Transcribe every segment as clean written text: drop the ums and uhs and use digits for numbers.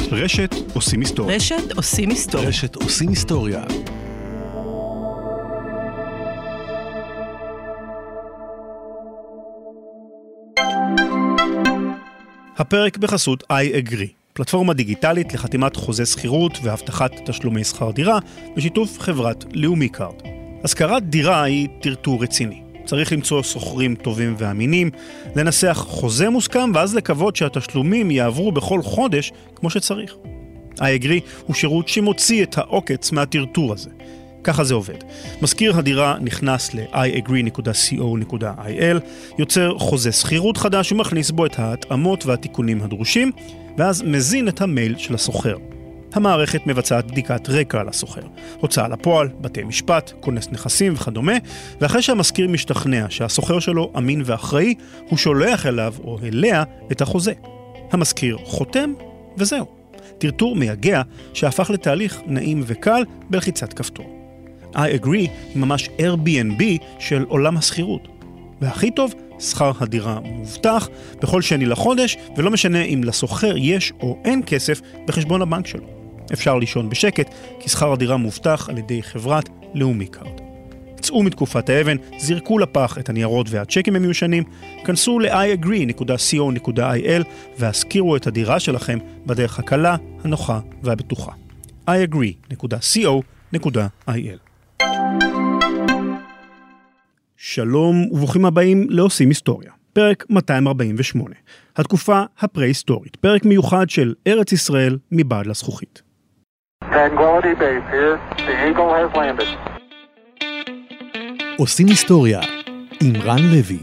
רשת עושים היסטוריה. רשת עושים היסטוריה. רשת עושים היסטוריה. הפרק בחסות I Agree, פלטפורמה דיגיטלית לחתימת חוזה שכירות והבטחת תשלומי שכר דירה בשיתוף חברת לאומי קארד. השכרת דירה היא טרטור רציני. צריך למצוא שוכרים טובים ואמינים, לנסח חוזה מוסכם ואז לקוות שהתשלומים יעברו בכל חודש כמו שצריך. I Agree הוא שירות שמוציא את העוקץ מהטרטור הזה. ככה זה עובד. מזכיר הדירה נכנס ל-iagree.co.il, יוצר חוזה שכירות חדש ומכניס בו את ההתאמות והתיקונים הדרושים, ואז מזין את המייל של הסוחר. המערכת מבצעת בדיקת רקע על הסוחר, הוצאה לפועל, בתי משפט, כונס נכסים וכדומה, ואחרי שהמזכיר משתכנע שהסוחר שלו אמין ואחראי, הוא שולח אליו או אליה את החוזה. המזכיר חותם וזהו. טרטור מייגע שהפך לתהליך נעים וקל בלחיצת כפתור. I Agree היא ממש Airbnb של עולם השכירות. והכי טוב, שכר הדירה מובטח בכל שני לחודש, ולא משנה אם לסוחר יש או אין כסף בחשבון הבנק שלו. אפשר לישון בשקט, כי שכר הדירה מובטח על ידי חברת לאומי קארד. צאו מתקופת האבן, זרקו לפח את הניירות והצ'קים המיושנים, כנסו ל-iagree.co.il והזכירו את הדירה שלכם בדרך הקלה, הנוחה והבטוחה. iagree.co.il. שלום וברוכים הבאים לעושים היסטוריה. פרק 248. התקופה הפרה-היסטורית. פרק מיוחד של ארץ ישראל מבעד לזכוכית. Tranquility Base here. The Eagle has landed. עושים היסטוריה עם רן לוי.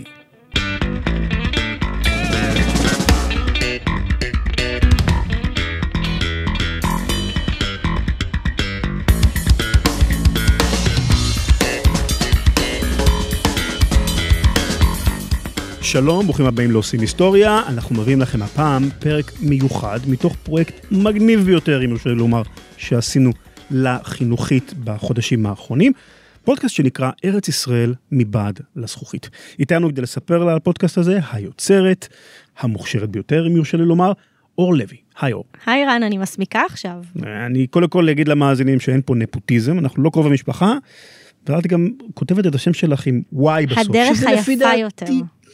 שלום, ברוכים הבאים לעושים היסטוריה. אנחנו מביאים לכם הפעם פרק מיוחד מתוך פרויקט מגניב ביותר, אם אפשר לומר, שעשינו לחינוכית בחודשים האחרונים. פודקאסט שנקרא ארץ ישראל מבעד לזכוכית. איתנו כדי לספר על הפודקאסט הזה, היוצרת, המוכשרת ביותר, אם יורשה לי לומר, אור לוי. היי אור. היי רן, אני מסמיקה עכשיו. אני קודם כל אגיד למאזינים שאין פה נפוטיזם, אנחנו לא קרובי משפחה, ואת גם כותבת את השם שלך עם וואי בסוף. הדרך היפה יותר.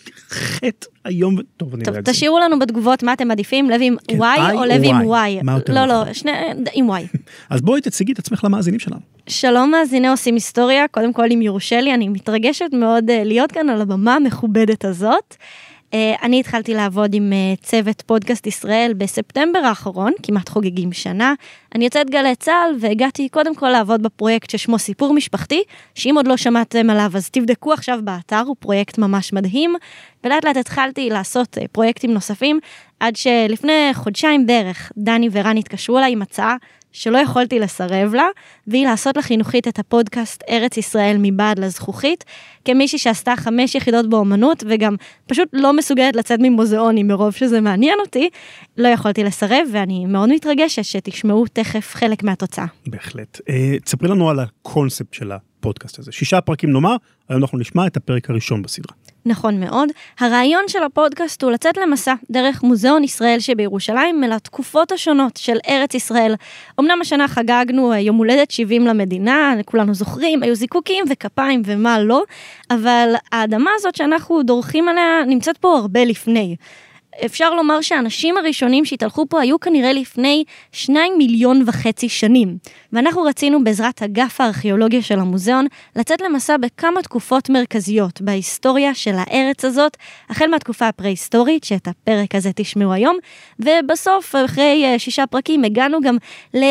חטא היום, טוב, אני טוב, תשאירו לנו בתגובות מה אתם מעדיפים, לוי עם וואי או לוי עם וואי. לא, שני עם וואי. אז בואי תציגי את עצמך למאזינים שלנו. שלום מאזיני עושים היסטוריה, קודם כל אם יורשה לי, אני מתרגשת מאוד להיות כאן על הבמה המכובדת הזאת. אני התחלתי לעבוד עם צוות פודקאסט ישראל בספטמבר האחרון, כמעט חוגגים שנה. אני יוצאת גלי צהל והגעתי קודם כל לעבוד בפרויקט ששמו סיפור משפחתי, שאם עוד לא שמעתם עליו אז תבדקו עכשיו באתר, הוא פרויקט ממש מדהים, ולאט לאט התחלתי לעשות פרויקטים נוספים, עד שלפני חודשיים בערך דני ורן התקשרו אליי עם הצעה שלא יכולתי לסרב לה, והיא לעשות לחינוכית את הפודקאסט ארץ ישראל מבעד לזכוכית, כמישהי שעשתה 5 יחידות באומנות, וגם פשוט לא מסוגלת לצאת ממוזיאונים מרוב שזה מעניין אותי, לא יכולתי לסרב, ואני מאוד מתרגשת שתשמעו תכף חלק מהתוצאה. בהחלט. תספרי לנו על הקונספט של הפודקאסט הזה. 6 פרקים נאמר, היום אנחנו נשמע את הפרק הראשון בסדרה. נכון מאוד. הרעיון של הפודקאסט הוא לצאת למסע דרך מוזיאון ישראל שבירושלים לתקופות השונות של ארץ ישראל. אמנם השנה חגגנו יום הולדת 70 למדינה, כולנו זוכרים, היו זיקוקים וכפיים ומה לא, אבל האדמה הזאת שאנחנו דורכים עליה נמצאת פה הרבה לפני. אפשר לומר שהאנשים הראשונים שהתהלכו פה היו כנראה לפני 2.5 מיליון שנים. ואנחנו רצינו בעזרת אגף הארכיאולוגיה של המוזיאון לצאת למסע בכמה תקופות מרכזיות בהיסטוריה של הארץ הזאת, החל מהתקופה הפרה-היסטורית, שאת הפרק הזה תשמעו היום, ובסוף, אחרי 6 פרקים, הגענו גם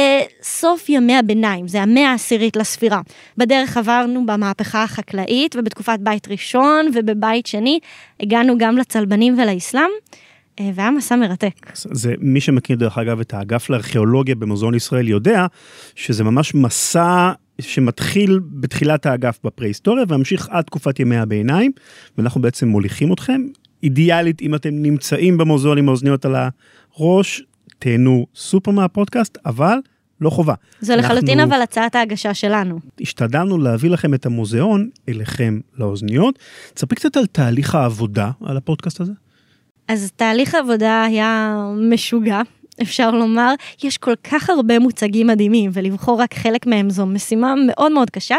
לסוף ימי הביניים, זה המאה העשירית לספירה. בדרך עברנו במהפכה החקלאית, ובתקופת בית ראשון ובבית שני, הגענו גם לצלבנים ולאסלאם, והיה מסע מרתק. זה מי שמכיר דרך אגב את האגף לארכיאולוגיה במוזיאון ישראל יודע שזה ממש מסע שמתחיל בתחילת האגף בפרה-היסטוריה והמשיך עד תקופת ימי הביניים, ואנחנו בעצם מוליכים אתכם. אידיאלית אם אתם נמצאים במוזיאון עם האוזניות על הראש, תהנו סופר מהפודקאסט, אבל לא חובה. זה לחלוטין אבל הצעת ההגשה שלנו. השתדלנו להביא לכם את המוזיאון אליכם לאוזניות. תספרי קצת על תהליך העבודה על הפודקאסט הזה. אז תהליך העבודה היה משוגע. אפשר לומר, יש כל כך הרבה מוצגים מדהימים, ולבחור רק חלק מהם זו משימה מאוד מאוד קשה,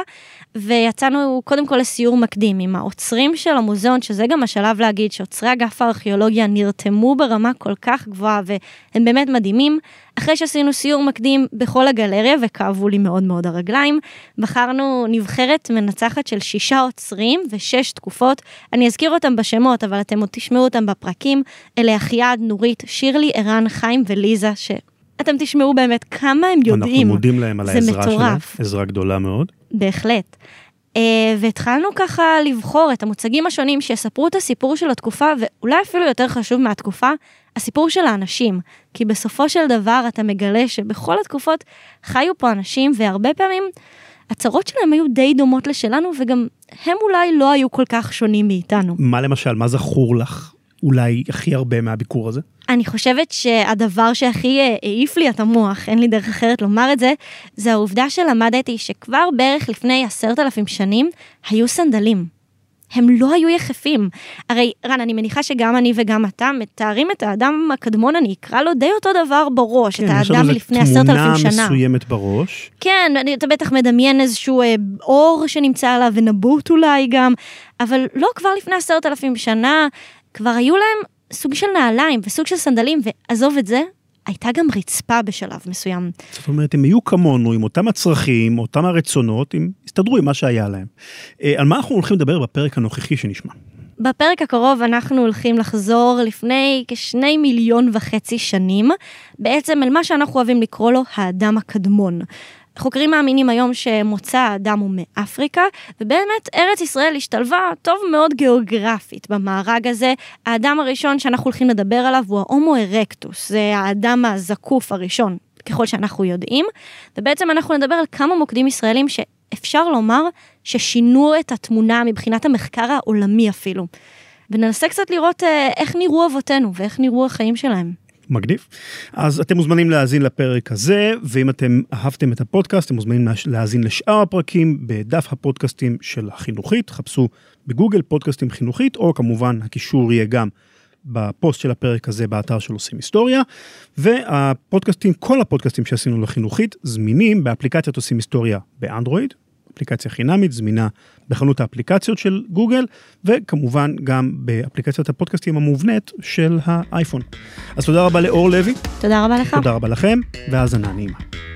ויצאנו קודם כל לסיור מקדים עם האוצרים של המוזיאון, שזה גם השלב להגיד שאוצרי אגף הארכיאולוגיה נרתמו ברמה כל כך גבוהה, והם באמת מדהימים. אחרי שעשינו סיור מקדים בכל הגלריה, וכאבו לי מאוד מאוד הרגליים, בחרנו נבחרת מנצחת של 6 אוצרים ו6 תקופות. אני אזכיר אותם בשמות, אבל אתם עוד תשמעו אותם בפרקים. אלה אחיעד, נורית, שירלי, ערן, חיים וליזה, שאתם תשמעו באמת כמה הם יודעים. אנחנו מודים להם על העזרה שלהם, עזרה גדולה מאוד. בהחלט. והתחלנו ככה לבחור את המוצגים השונים שיספרו את הסיפור של התקופה, ואולי אפילו יותר חשוב מהתקופה, הסיפור של האנשים. כי בסופו של דבר אתה מגלה שבכל התקופות חיו פה אנשים, והרבה פעמים הצרות שלהם היו די דומות לשלנו, וגם הם אולי לא היו כל כך שונים מאיתנו. מה למשל, מה זכור לך אולי הכי הרבה מהביקור הזה? אני חושבת שהדבר שהכי העיף לי את המוח, אין לי דרך אחרת לומר את זה, זה העובדה שלמדתי שכבר בערך לפני 10,000 שנים היו סנדלים. הם לא היו יחפים. הרי, רן, אני מניחה שגם אני וגם אתה מתארים את האדם הקדמון, אני אקרא לו די אותו דבר בראש, כן, את האדם מלפני 10,000 שנה. יש לנו תמונה מסוימת בראש. כן, אתה בטח מדמיין איזשהו אור שנמצא עליו, ונבוט אולי גם, אבל לא כבר לפני 10,000 שנה, כבר היו להם סוג של נעליים וסוג של סנדלים, ועזוב את זה, הייתה גם רצפה בשלב מסוים. זאת אומרת, הם היו כמונו, עם אותם הצרכים, אותם הרצונות, הם הסתדרו עם מה שהיה להם. על מה אנחנו הולכים לדבר בפרק הנוכחי שנשמע? בפרק הקרוב אנחנו הולכים לחזור לפני כ2.5 מיליון שנים, בעצם על מה שאנחנו אוהבים לקרוא לו האדם הקדמון. חוקרים מאמינים היום שמוצא האדם הוא מאפריקה, ובאמת ארץ ישראל השתלבה טוב מאוד גיאוגרפית במארג הזה. האדם הראשון שאנחנו הולכים לדבר עליו הוא ההומו ארקטוס, זה האדם הזקוף הראשון, ככל שאנחנו יודעים, ובעצם אנחנו נדבר על כמה מוקדים ישראלים שאפשר לומר ששינו את התמונה מבחינת המחקר העולמי אפילו. וננסה קצת לראות איך נראו אבותינו ואיך נראו החיים שלהם. מגניב. אז אתם מוזמנים להאזין לפרק הזה, ואם אתם אהבתם את הפודקאסט, אתם מוזמנים להאזין לשאר הפרקים בדף הפודקאסטים של החינוכית, חפשו בגוגל פודקאסטים חינוכית, או כמובן הקישור יהיה גם בפוסט של הפרק הזה באתר של עושים היסטוריה, והפודקאסטים, כל הפודקאסטים שעשינו לחינוכית, זמינים באפליקציית עושים היסטוריה באנדרואיד, אפליקציה חינמית, זמינה בחנות האפליקציות של גוגל, וכמובן גם באפליקציית הפודקאסטים המובנית של האייפון. אז תודה רבה לאור לוי. תודה רבה לך. תודה רבה לכם, והאזנה נעימה.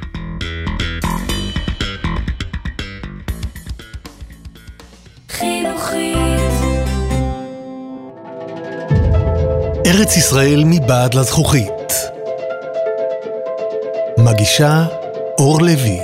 ארץ ישראל מבעד לזכוכית. מגישה אור לוי.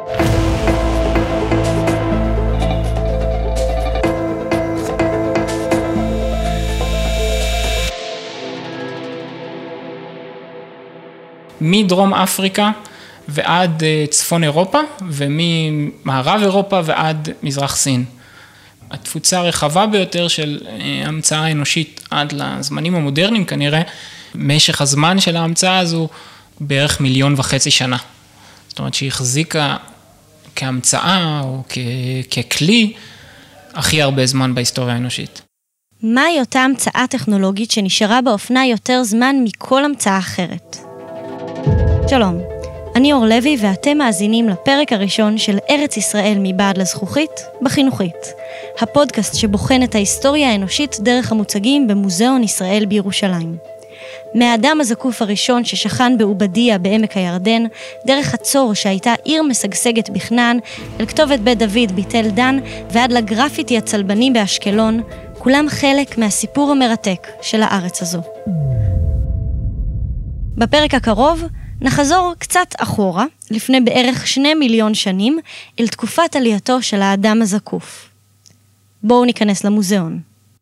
מדרום אפריקה ועד צפון אירופה, וממערב אירופה ועד מזרח סין. התפוצה הרחבה ביותר של המצאה האנושית עד לזמנים המודרניים כנראה, משך הזמן של ההמצאה הזו בערך 1.5 מיליון שנה. זאת אומרת שהיא החזיקה כהמצאה או ככלי הכי הרבה זמן בהיסטוריה האנושית. מהי אותה המצאה טכנולוגית שנשארה באופנה יותר זמן מכל המצאה אחרת? שלום, אני אור לוי ואתם מאזינים לפרק הראשון של ארץ ישראל מבעד לזכוכית בחינוכית, הפודקאסט שבוחן את ההיסטוריה האנושית דרך המוצגים במוזיאון ישראל בירושלים. מהאדם הזקוף הראשון ששכן בעובדיה בעמק הירדן, דרך חצור שהייתה עיר משגשגת בכנען, אל כתובת בית דוד ביתל דן ועד לגרפיטי הצלבני באשקלון, כולם חלק מהסיפור המרתק של הארץ הזו. בפרק הקרוב נחזור קצת אחורה, לפני בערך 2 מיליון שנים, אל תקופת עלייתו של האדם הזקוף. בואו ניכנס למוזיאון.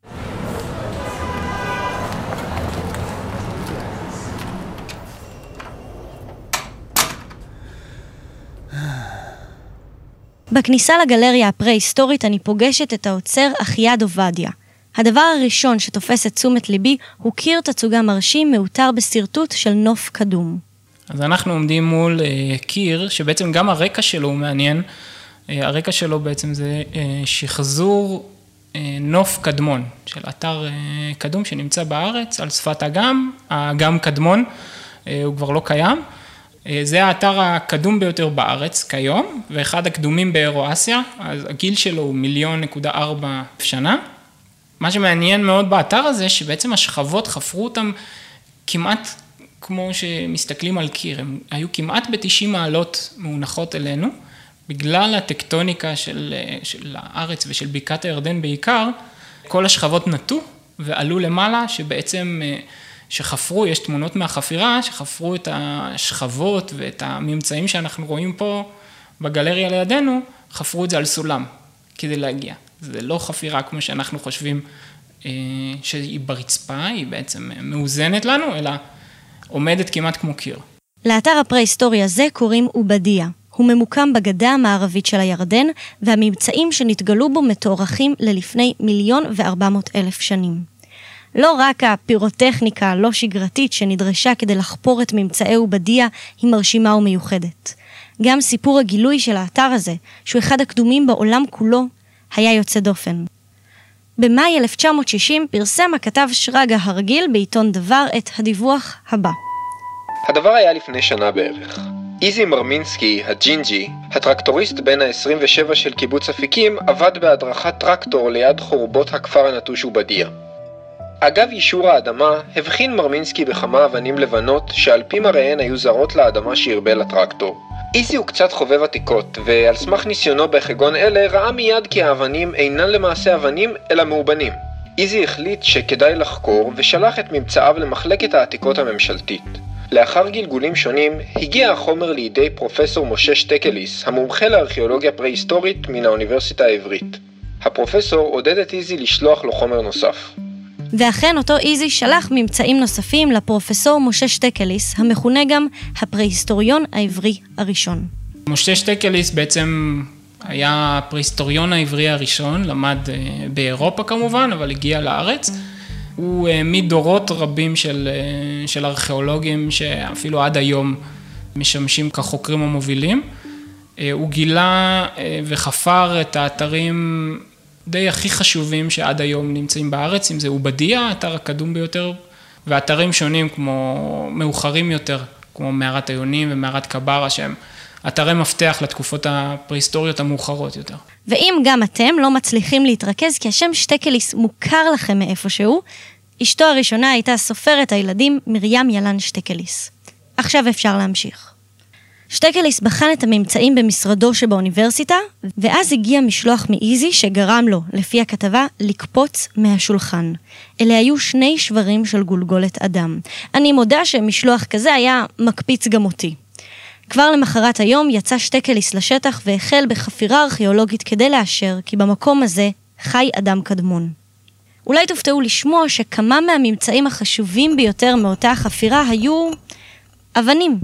בכניסה לגלריה הפרה-היסטורית אני פוגשת את האוצר אחיעד עובדיה. הדבר הראשון שתופס את תשומת ליבי הוא קיר תצוגה מרשים מאותר בסרטוט של נוף קדום. אז אנחנו עומדים מול קיר שבעצם גם הרקע שלו הוא מעניין. הרקע שלו בעצם זה שחזור נוף קדמון של אתר קדום שנמצא בארץ על שפת האגם קדמון. הוא כבר לא קיים. זה האתר הקדום ביותר בארץ כיום, ואחד הקדומים באירואסיה, אז הגיל שלו הוא 1,400,000 שנה. מה שמעניין מאוד באתר הזה, שבעצם השכבות חפרו אותם כמעט כמו שמסתכלים על קיר, הם היו כמעט ב-90 מעלות מונחות אלינו, בגלל הטקטוניקה של הארץ ושל בקעת הירדן בעיקר, כל השכבות נטו ועלו למעלה, שבעצם שחפרו, יש תמונות מהחפירה, שחפרו את השכבות ואת הממצאים שאנחנו רואים פה בגלריה לידינו, חפרו את זה על סולם כדי להגיע. זה לא חפירה כמו שאנחנו חושבים שהיא ברצפה, היא בעצם מאוזנת לנו, אלא עומדת כמעט כמו קיר. לאתר הפרה-היסטורי הזה קוראים עובדיה. הוא ממוקם בגדה המערבית של הירדן, והממצאים שנתגלו בו מתוארכים ללפני 1,400,000 שנים. לא רק הפירוטכניקה הלא שגרתית שנדרשה כדי לחפור את ממצאי עובדיה היא מרשימה ומיוחדת. גם סיפור הגילוי של האתר הזה, שהוא אחד הקדומים בעולם כולו, היה יוצא דופן. במאי 1960 פרסם הכתב שרגא הרגיל בעיתון דבר את הדיווח הבא. הדבר היה לפני שנה בערך. איזי מרמינסקי, הג'ינג'י, הטרקטוריסט בן ה-27 של קיבוץ אפיקים, עבד בהדרכת טרקטור ליד חורבות הכפר הנטוש עובדיה. אגב אישור האדמה, הבחין מרמינסקי בכמה אבנים לבנות שעל פי מראיהן היו זרות לאדמה שהרבה לטרקטור. איזי הוא קצת חובב עתיקות, ועל סמך ניסיונו בחגון אלה ראה מיד כי האבנים אינן למעשה אבנים אלא מאובנים. איזי החליט שכדאי לחקור ושלח את ממצאיו למחלקת העתיקות הממשלתית. לאחר גלגולים שונים הגיע החומר לידי פרופסור משה שטקליס, המומחה לארכיאולוגיה פרה-היסטורית מן האוניברסיטה העברית. הפרופסור עודד את איזי לשלוח לו חומר נוסף. ואכן אותו איזי שלח ממצאים נוספים לפרופסור משה שטקליס, המכונה גם הפרה-היסטוריון העברי הראשון. משה שטקליס בעצם היה הפרה-היסטוריון העברי הראשון, למד באירופה כמובן, אבל הגיע לארץ. הוא מדורות רבים של ארכיאולוגים שאפילו עד היום משמשים כחוקרים המובילים. הוא גילה וחפר את האתרים די הכי חשובים שעד היום נמצאים בארץ, אם זה עובדיה, האתר הקדום ביותר, ואתרים שונים כמו מאוחרים יותר, כמו מערת היונים ומערת קברה, שהם אתרי מפתח לתקופות הפרה-היסטוריות המאוחרות יותר. ואם גם אתם לא מצליחים להתרכז, כי השם שטקליס מוכר לכם מאיפשהו, אשתו הראשונה הייתה סופרת הילדים מרים ילן שטקליס. עכשיו אפשר להמשיך. שטקליס בחן את הממצאים במשרדו שבאוניברסיטה, ואז הגיע משלוח מאיזי שגרם לו, לפי הכתבה, לקפוץ מהשולחן. אלה היו 2 שברים של גולגולת אדם. אני מודה שמשלוח כזה היה מקפיץ גם אותי. כבר למחרת היום יצא שטקליס לשטח והחל בחפירה ארכיאולוגית כדי לאשר כי במקום הזה חי אדם קדמון. אולי תופתעו לשמוע שכמה מהממצאים החשובים ביותר מאותה החפירה היו אבנים.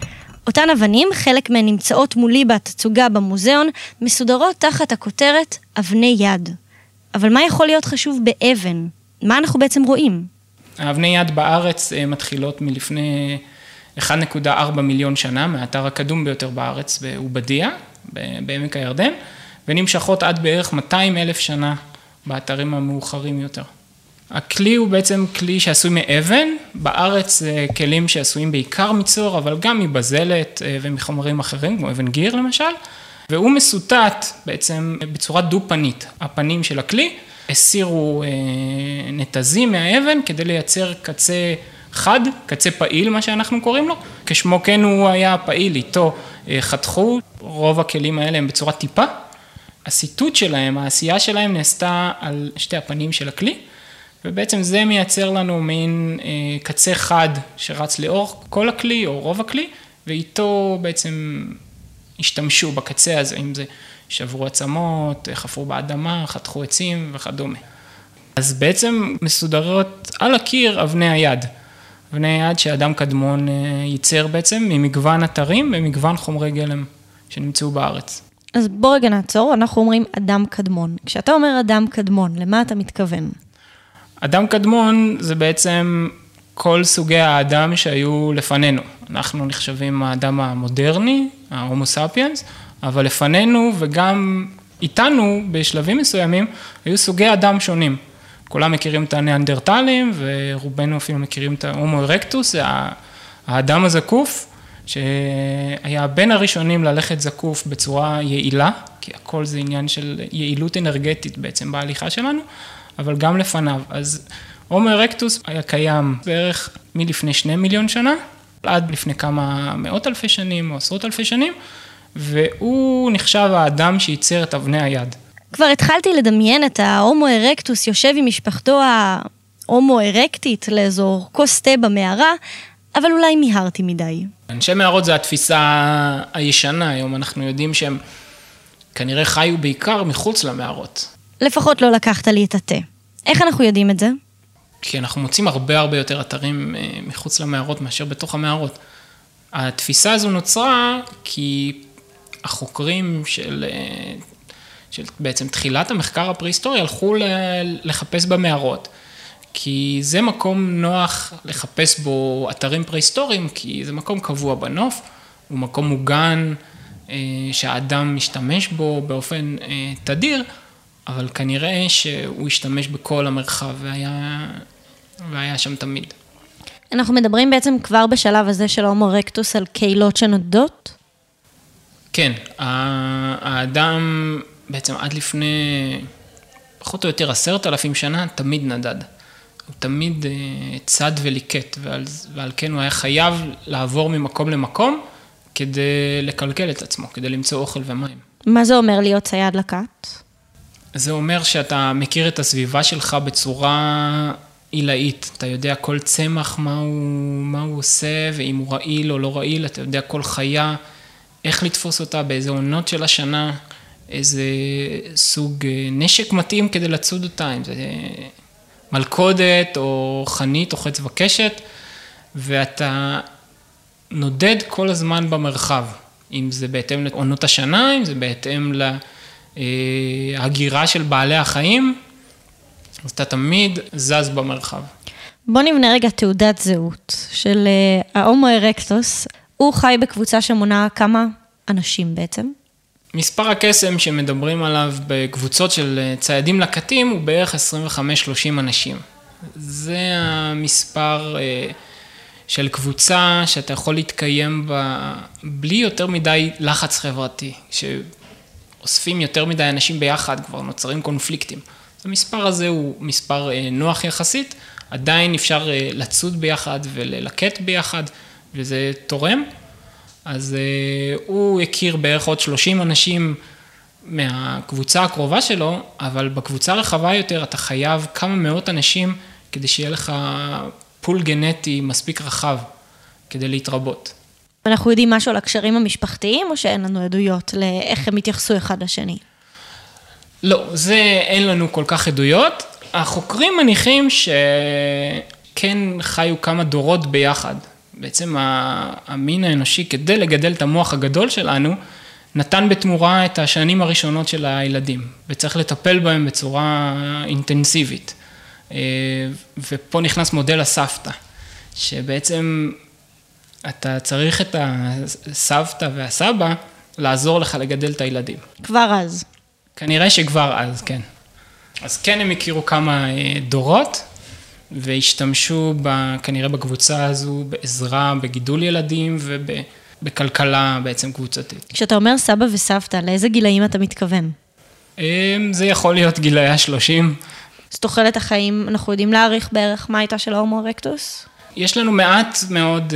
אותן אבנים, חלק מהן נמצאות מולי בתצוגה במוזיאון, מסודרות תחת הכותרת אבני יד. אבל מה יכול להיות חשוב באבן? מה אנחנו בעצם רואים? האבני יד בארץ מתחילות מלפני 1.4 מיליון שנה, מהאתר הקדום ביותר בארץ, בעובדיה, בעמק הירדן, ונמשכות עד בערך 200,000 שנה באתרים המאוחרים יותר. הכלי הוא בעצם כלי שעשוי מאבן, בארץ זה כלים שעשויים בעיקר מצור, אבל גם מבזלת ומחומרים אחרים, כמו אבן גיר למשל, והוא מסוטט בעצם בצורה דו-פנית. הפנים של הכלי הסירו נתזים מהאבן כדי לייצר קצה חד, קצה פעיל מה שאנחנו קוראים לו, כשמו כן הוא היה פעיל, איתו חתכו, רוב הכלים האלה הם בצורה טיפה, הסיטוט שלהם, העשייה שלהם נעשתה על 2 הפנים של הכלי, ובעצם זה מייצר לנו מין קצה חד שרץ לאורך כל הכלי או רוב הכלי, ואיתו בעצם השתמשו בקצה הזה, אם זה שברו עצמות, חפרו באדמה, חתכו עצים וכדומה. אז בעצם מסודרות על הקיר אבני היד. אבני היד שאדם קדמון ייצר בעצם ממגוון אתרים ומגוון חומרי גלם שנמצאו בארץ. אז בוא רגע נעצור, אנחנו אומרים אדם קדמון. כשאתה אומר אדם קדמון, למה אתה מתכוון? אדם קדמון זה בעצם כל סוגי האדם שהיו לפנינו. אנחנו נחשבים האדם המודרני, ההומו ספיאנס, אבל לפנינו וגם איתנו בשלבים מסוימים היו סוגי אדם שונים. כולם מכירים את הניאנדרטלים ורובנו אפילו מכירים את ההומו ארקטוס, זה האדם הזקוף, שהיה בין הראשונים ללכת זקוף בצורה יעילה, כי הכל זה עניין של יעילות אנרגטית בעצם בהליכה שלנו, אבל גם לפניו. אז הומו ארקטוס היה קיים בערך מלפני 2 מיליון שנה, עד לפני כמה מאות אלפי שנים או עשרות אלפי שנים, והוא נחשב האדם שייצר את אבני היד. כבר התחלתי לדמיין את ההומו ארקטוס יושב עם משפחתו ההומו ארקטית לאזור כוס תה במערה, אבל אולי מיהרתי מדי. אנשי מערות זה התפיסה הישנה, היום אנחנו יודעים שהם כנראה חיו בעיקר מחוץ למערות. לפחות לא לקחת לי את התה. איך אנחנו יודעים את זה? כי אנחנו מוצאים הרבה יותר אתרים מחוץ למערות מאשר בתוך המערות. התפיסה הזו נוצרה כי החוקרים של בעצם תחילת המחקר הפרה-היסטורי הלכו לחפש במערות. כי זה מקום נוח לחפש בו אתרים פרה-היסטוריים, כי זה מקום קבוע בנוף, הוא מקום מוגן שהאדם משתמש בו באופן תדיר, אבל כנראה שהוא השתמש בכל המרחב והיה שם תמיד. אנחנו מדברים בעצם כבר בשלב הזה של ההומו ארקטוס על קהילות שנודדות? כן, האדם בעצם עד לפני פחות או יותר 10,000 שנה תמיד נדד. הוא תמיד צד וליקט, ועל כן הוא היה חייב לעבור ממקום למקום כדי לקלקל את עצמו, כדי למצוא אוכל ומים. מה זה אומר להיות צייד לקט? זה אומר שאתה מכיר את הסביבה שלך בצורה עילאית. אתה יודע כל צמח מה הוא עושה, ואם הוא רעיל או לא רעיל, אתה יודע כל חיה, איך לתפוס אותה, באיזה עונות של השנה, איזה סוג נשק מתאים כדי לצוד אותה, אם זה מלכודת או חנית או חץ וקשת, ואתה נודד כל הזמן במרחב, אם זה בהתאם לעונות השנה, אם זה בהתאם להגירה של בעלי החיים, אז אתה תמיד זז במרחב. בוא נבנה רגע תעודת זהות של ההומו ארקטוס. הוא חי בקבוצה שמונה כמה אנשים בעצם? מספר הקסם שמדברים עליו בקבוצות של ציידים לקטים הוא בערך 25-30 אנשים. זה המספר של קבוצה שאתה יכול להתקיים בה בלי יותר מדי לחץ חברתי, שאוספים יותר מדי אנשים ביחד, כבר נוצרים קונפליקטים. המספר הזה הוא מספר נוח יחסית, עדיין אפשר לצוד ביחד וללקט ביחד, וזה תורם. אז הוא הכיר בערך עוד 30 אנשים מהקבוצה הקרובה שלו, אבל בקבוצה הרחבה יותר אתה חייב כמה מאות אנשים כדי שיהיה לך פול גנטי מספיק רחב כדי להתרבות. אנחנו יודעים משהו על הקשרים המשפחתיים, או שאין לנו עדויות לאיך הם התייחסו אחד לשני? לא, זה אין לנו כל כך עדויות. החוקרים מניחים שכן חיו כמה דורות ביחד. בעצם המין האנושי, כדי לגדל את המוח הגדול שלנו, נתן בתמורה את השנים הראשונות של הילדים, וצריך לטפל בהם בצורה אינטנסיבית. ופה נכנס מודל הסבתא, שבעצם אתה צריך את הסבתא והסבא לעזור לך לגדל את הילדים. כבר אז. כנראה שכבר אז, כן. אז כן הם הכירו כמה דורות, והשתמשו כנראה בקבוצה הזו בעזרה, בגידול ילדים ובכלכלה בעצם קבוצתית. כשאתה אומר סבא וסבתא, לאיזה גילאים אתה מתכוון? זה יכול להיות גילאי 30. אז תוחלת החיים, אנחנו יודעים להעריך בערך מה הייתה של ההומו ארקטוס? יש לנו מעט מאוד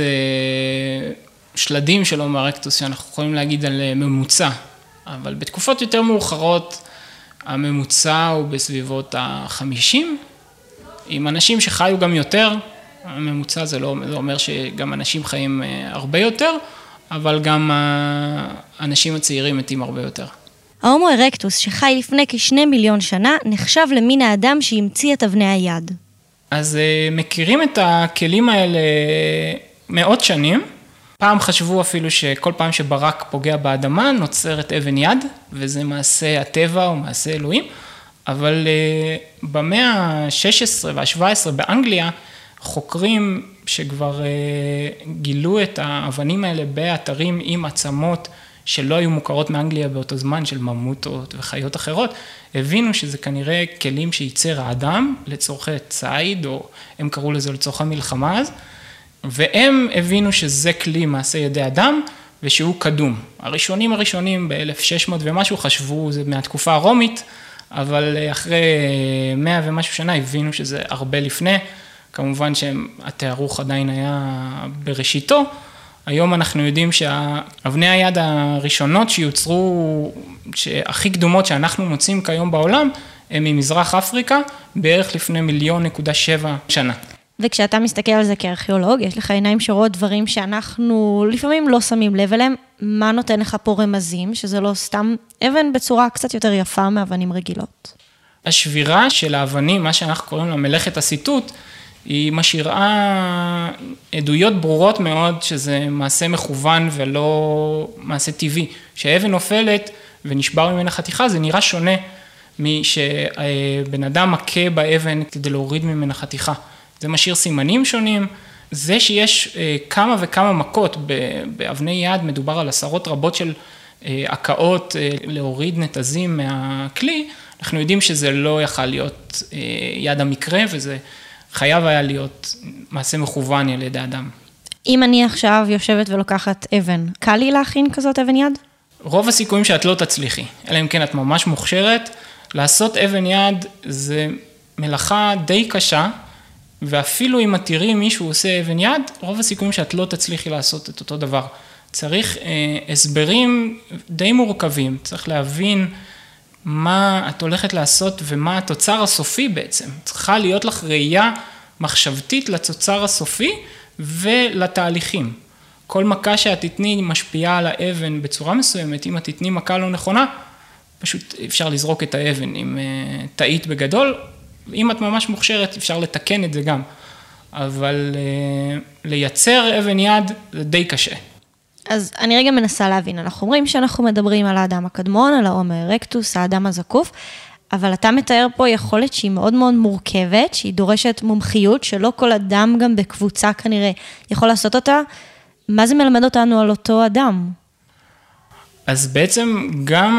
שלדים של ההומו ארקטוס שאנחנו יכולים להגיד על ממוצע, אבל בתקופות יותר מאוחרות הממוצע הוא בסביבות ה-50, עם אנשים שחיו גם יותר, הממוצע זה לא אומר שגם אנשים חיים הרבה יותר, אבל גם האנשים הצעירים מתים הרבה יותר. ההומו ארקטוס שחי לפני כ2 מיליון שנה נחשב למין האדם שהמציא את אבני היד. אז מכירים את הכלים האלה מאות שנים. פעם חשבו אפילו שכל פעם שברק פוגע באדמה נוצרת אבן יד, וזה מעשה הטבע או מעשה אלוהים. אבל במאה ה-16 וה-17 באנגליה, חוקרים שכבר גילו את האבנים האלה באתרים עם עצמות שלא היו מוכרות מאנגליה באותו זמן, של ממוטות וחיות אחרות, הבינו שזה כנראה כלים שייצר האדם לצורכי ציד, או הם קראו לזה לצורך המלחמה אז, והם הבינו שזה כלי מעשה ידי אדם, ושהוא קדום. הראשונים ב-1600 ומשהו חשבו, זה מהתקופה הרומית, אבל אחרי 100 ומשהו שנה הבינו שזה הרבה לפני, כמובן שהתארוך עדיין היה בראשיתו, היום אנחנו יודעים שאבני היד הראשונות שיוצרו, שהכי קדומות שאנחנו מוצאים כיום בעולם, הם ממזרח אפריקה, בערך לפני 1.7 מיליון שנה. וכשאתה מסתכל על זה כארכיאולוג, יש לך עיניים שרואות דברים שאנחנו לפעמים לא שמים לב אליהם, מה נותן לך פה רמזים, שזה לא סתם אבן בצורה קצת יותר יפה מאבנים רגילות? השבירה של האבנים, מה שאנחנו קוראים לה מלאכת הסיטוט, היא משאירה עדויות ברורות מאוד שזה מעשה מכוון ולא מעשה טבעי. כשאבן נופלת ונשבר ממנה חתיכה, זה נראה שונה משבן אדם מכה באבן כדי להוריד ממנה חתיכה. זה משאיר סימנים שונים. זה שיש כמה וכמה מכות באבני יד, מדובר על עשרות רבות של הקאות להוריד נתזים מהכלי, אנחנו יודעים שזה לא יכל להיות יד המקרה, וזה חייב היה להיות מעשה מכוון על ידי אדם. אם אני עכשיו יושבת ולוקחת אבן, קל לי להכין כזאת אבן יד? רוב הסיכויים שאת לא תצליחי, אלא אם כן את ממש מוכשרת. לעשות אבן יד זה מלאכה די קשה, ואפילו אם את תראי מישהו עושה אבן יד, רוב הסיכויים שאת לא תצליחי לעשות את אותו דבר. צריך הסברים די מורכבים, צריך להבין מה את הולכת לעשות ומה התוצר הסופי בעצם. צריכה להיות לך ראייה מחשבתית לתוצר הסופי ולתהליכים. כל מכה שאת תתני משפיעה על האבן בצורה מסוימת, אם את תתני מכה לא נכונה, פשוט אפשר לזרוק את האבן אם טעית בגדול, אם את ממש מוכשרת אפשר לתקן את זה גם, אבל לייצר אבן יד זה די קשה. אז אני רגע מנסה להבין, אנחנו אומרים שאנחנו מדברים על האדם הקדמון, על ההומו ארקטוס, האדם הזקוף, אבל אתה מתאר פה יכולת שהיא מאוד מאוד מורכבת, שהיא דורשת מומחיות, שלא כל אדם גם בקבוצה כנראה יכול לעשות אותה. מה זה מלמד אותנו על אותו אדם? אז בעצם גם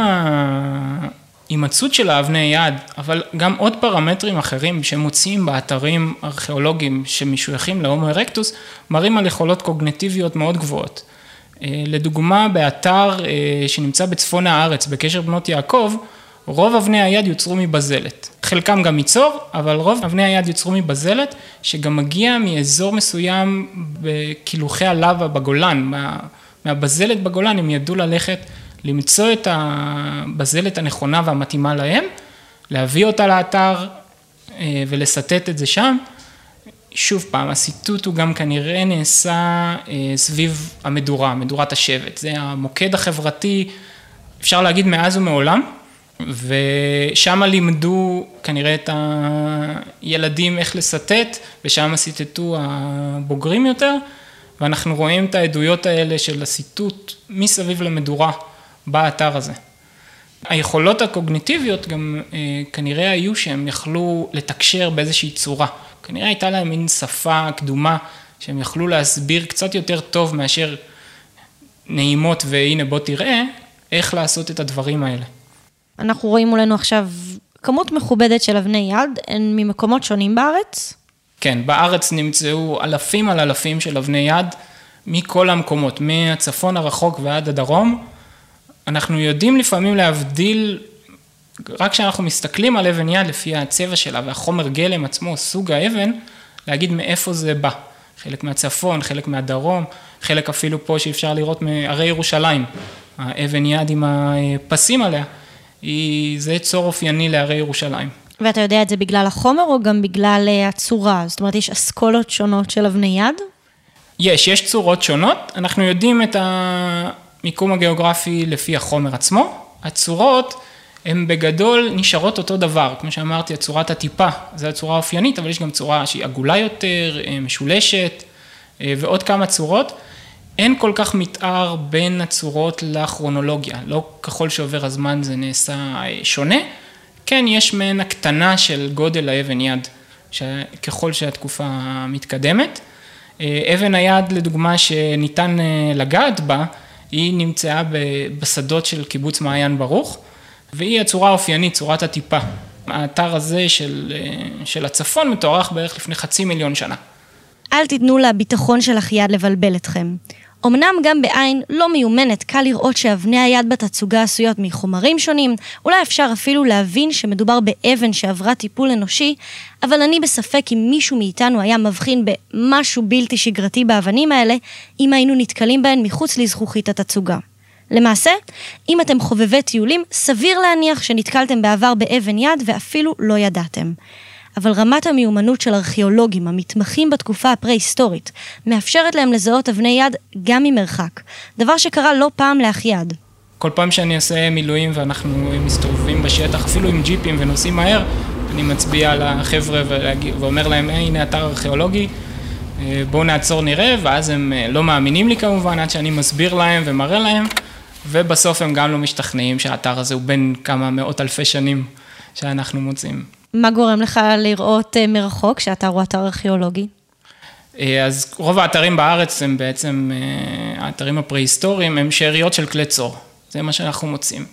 ההימצאות של האבני יד, אבל גם עוד פרמטרים אחרים שמוצאים באתרים ארכיאולוגיים שמשויכים להומו ארקטוס, מראים על יכולות קוגניטיביות מאוד גבוהות. לדוגמה, באתר שנמצא בצפון הארץ, בקשר בנות יעקב, רוב אבני היד יוצרו מבזלת. חלקם גם מצור, אבל רוב אבני היד יוצרו מבזלת, שגם מגיע מאזור מסוים בקילוחי הלבה בגולן. מהבזלת בגולן הם ידעו ללכת, למצוא את הבזלת הנכונה והמתאימה להם, להביא אותה לאתר ולסטט את זה שם. שוב פעם, הסיטוט הוא גם כנראה נעשה סביב המדורה, מדורת השבט. זה המוקד החברתי, אפשר להגיד מאז ומעולם, ושם לימדו כנראה את הילדים איך לסטט, ושם סיטטו הבוגרים יותר, ואנחנו רואים את העדויות האלה של הסיטוט מסביב למדורה באתר הזה. היכולות הקוגניטיביות גם כנראה היו שהם יכלו לתקשר באיזושהי צורה. כנראה הייתה להם מין שפה קדומה שהם יכלו להסביר קצת יותר טוב מאשר נעימות והנה בוא תראה איך לעשות את הדברים האלה. אנחנו רואים מולנו עכשיו כמות מכובדת של אבני יד, הן ממקומות שונים בארץ? כן, בארץ נמצאו אלפים על אלפים של אבני יד מכל המקומות, מהצפון הרחוק ועד הדרום. אנחנו יודעים לפעמים להבדיל, רק כשאנחנו מסתכלים על אבן יד לפי הצבע שלה והחומר גלם עצמו, סוג האבן, להגיד מאיפה זה בא. חלק מהצפון, חלק מהדרום, חלק אפילו פה שאפשר לראות מהרי ירושלים. האבן יד עם הפסים עליה, זה צור אופייני להרי ירושלים. ואתה יודע את זה בגלל החומר או גם בגלל הצורה? זאת אומרת, יש אסכולות שונות של אבני יד? יש צורות שונות. אנחנו יודעים את המיקום הגיאוגרפי לפי החומר עצמו. הצורות הן בגדול נשארות אותו דבר. כמו שאמרתי, צורת הטיפה, זו הצורה האופיינית, אבל יש גם צורה שהיא עגולה יותר, משולשת, ועוד כמה צורות. אין כל כך מתאר בין הצורות לכרונולוגיה. לא ככל שעובר הזמן זה נעשה שונה. כן, יש מעין הקטנה של גודל האבן יד, ככל שהתקופה מתקדמת. אבן היד, לדוגמה, שניתן לגעת בה, היא נמצאה בשדות של קיבוץ מעיין ברוך, והיא הצורה האופיינית, צורת הטיפה. האתר הזה של הצפון מתוארך בערך לפני 500,000 שנה. אל תיתנו לביטחון שלך יד לבלבל אתכם. אמנם גם בעין לא מיומנת קל לראות שאבני היד בתצוגה עשויות מחומרים שונים, אולי אפשר אפילו להבין שמדובר באבן שעברה טיפול אנושי, אבל אני בספק אם מישהו מאיתנו היה מבחין במשהו בלתי שגרתי באבנים האלה, אם היינו נתקלים בהן מחוץ לזכוכית התצוגה. למעשה, אם אתם חובבי טיולים, סביר להניח שנתקלתם בעבר באבן יד ואפילו לא ידעתם. אבל רמת המיומנות של ארכיאולוגים המתמחים בתקופה הפרה-היסטורית מאפשרת להם לזהות אבני יד גם ממרחק, דבר שקרה לא פעם לאח יד. כל פעם שאני אעשה מילואים ואנחנו מסתובבים בשטח, אפילו עם ג'יפים ונוסעים מהר, אני מצביע על החבר'ה ואומר להם, הנה אתר ארכיאולוגי, בואו נעצור נראה, ואז הם לא מאמינים לי כמובן, עד שאני מסביר להם ומראה להם, ובסוף הם גם לא משתכנעים שהאתר הזה הוא בין כמה מאות אלפי שנים שאנחנו מוצאים. מה גורם לך לראות מרחוק שהאתר הוא אתר ארכיאולוגי? אז רוב האתרים בארץ הם בעצם, האתרים הפרה-היסטוריים הם שאריות של כלי צור, זה מה שאנחנו מוצאים.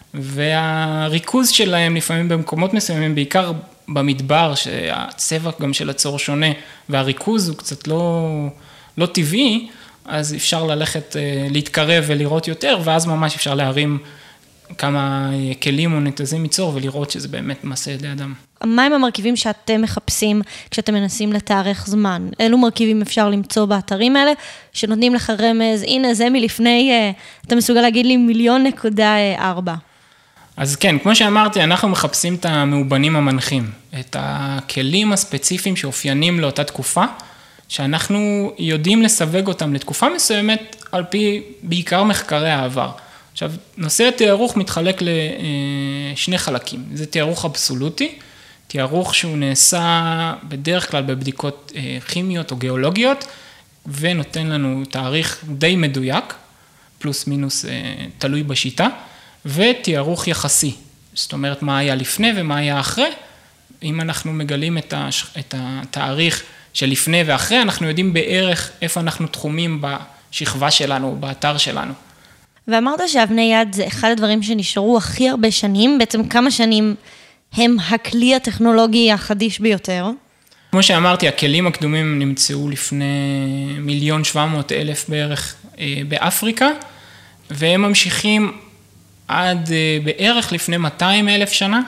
והריכוז שלהם לפעמים במקומות מסוימים, בעיקר במדבר, שהצבע גם של הצור שונה, והריכוז הוא קצת לא טבעי, אז אפשר ללכת, להתקרב ולראות יותר, ואז ממש אפשר להרים כמה כלים או נתזים מצור, ולראות שזה באמת מעשה ידי אדם. מה הם המרכיבים שאתם מחפשים כשאתם מנסים לתארך זמן? אילו מרכיבים אפשר למצוא באתרים האלה, שנותנים לך רמז, הנה זה מלפני, אתה מסוגל להגיד לי 1,400,000. אז כן, כמו שאמרתי, אנחנו מחפשים את המאובנים המנחים, את הכלים הספציפיים שאופיינים לאותה תקופה, שאנחנו יודעים לסווג אותם לתקופה מסוימת, על פי בעיקר מחקרי העבר. עכשיו, נושא התיארוך מתחלק לשני חלקים. זה תיארוך אבסולוטי, תיארוך שהוא נעשה בדרך כלל בבדיקות כימיות או גיאולוגיות, ונותן לנו תאריך די מדויק, פלוס מינוס תלוי בשיטה, ותיארוך יחסי, זאת אומרת מה היה לפני ומה היה אחרי. אם אנחנו מגלים את התאריך שלפני ואחרי, אנחנו יודעים בערך איפה אנחנו תחומים בשכבה שלנו, באתר שלנו. ואמרת שאבני יד זה אחד הדברים שנשארו הכי הרבה שנים, בעצם כמה שנים הם הכלי הטכנולוגי החדיש ביותר? כמו שאמרתי, הכלים הקדומים נמצאו לפני 1,700,000 בערך באפריקה, והם ממשיכים עד בערך לפני 200,000 שנה,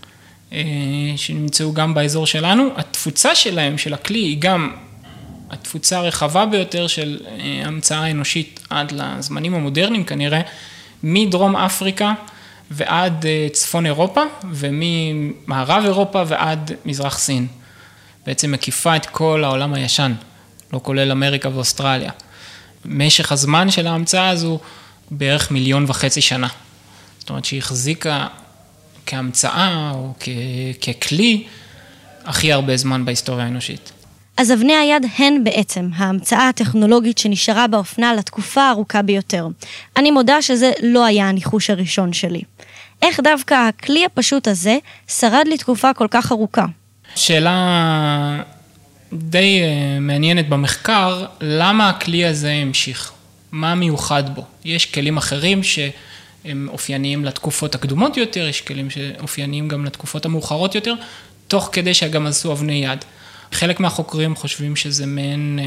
שנמצאו גם באזור שלנו. התפוצה שלהם, של הכלי, היא גם התפוצה הרחבה ביותר של המצאה האנושית עד לזמנים המודרניים כנראה, מדרום אפריקה ועד צפון אירופה, וממערב אירופה ועד מזרח סין. בעצם מקיפה את כל העולם הישן, לא כולל אמריקה ואוסטרליה. משך הזמן של ההמצאה הזו בערך 1,500,000 שנה. זאת אומרת שהיא החזיקה כהמצאה או ככלי הכי הרבה זמן בהיסטוריה האנושית. אז אבני היד הן בעצם ההמצאה הטכנולוגית שנשארה באופנה לתקופה הארוכה ביותר. אני מודה שזה לא היה הניחוש הראשון שלי. איך דווקא הכלי הפשוט הזה שרד לתקופה כל כך ארוכה? שאלה די מעניינת במחקר, למה הכלי הזה המשיך? מה מיוחד בו? יש כלים אחרים שהם אופייניים לתקופות הקדומות יותר, יש כלים שאופייניים גם לתקופות המאוחרות יותר, תוך כדי שגם עשו אבני יד. חלק מהחוקרים חושבים שזה מעין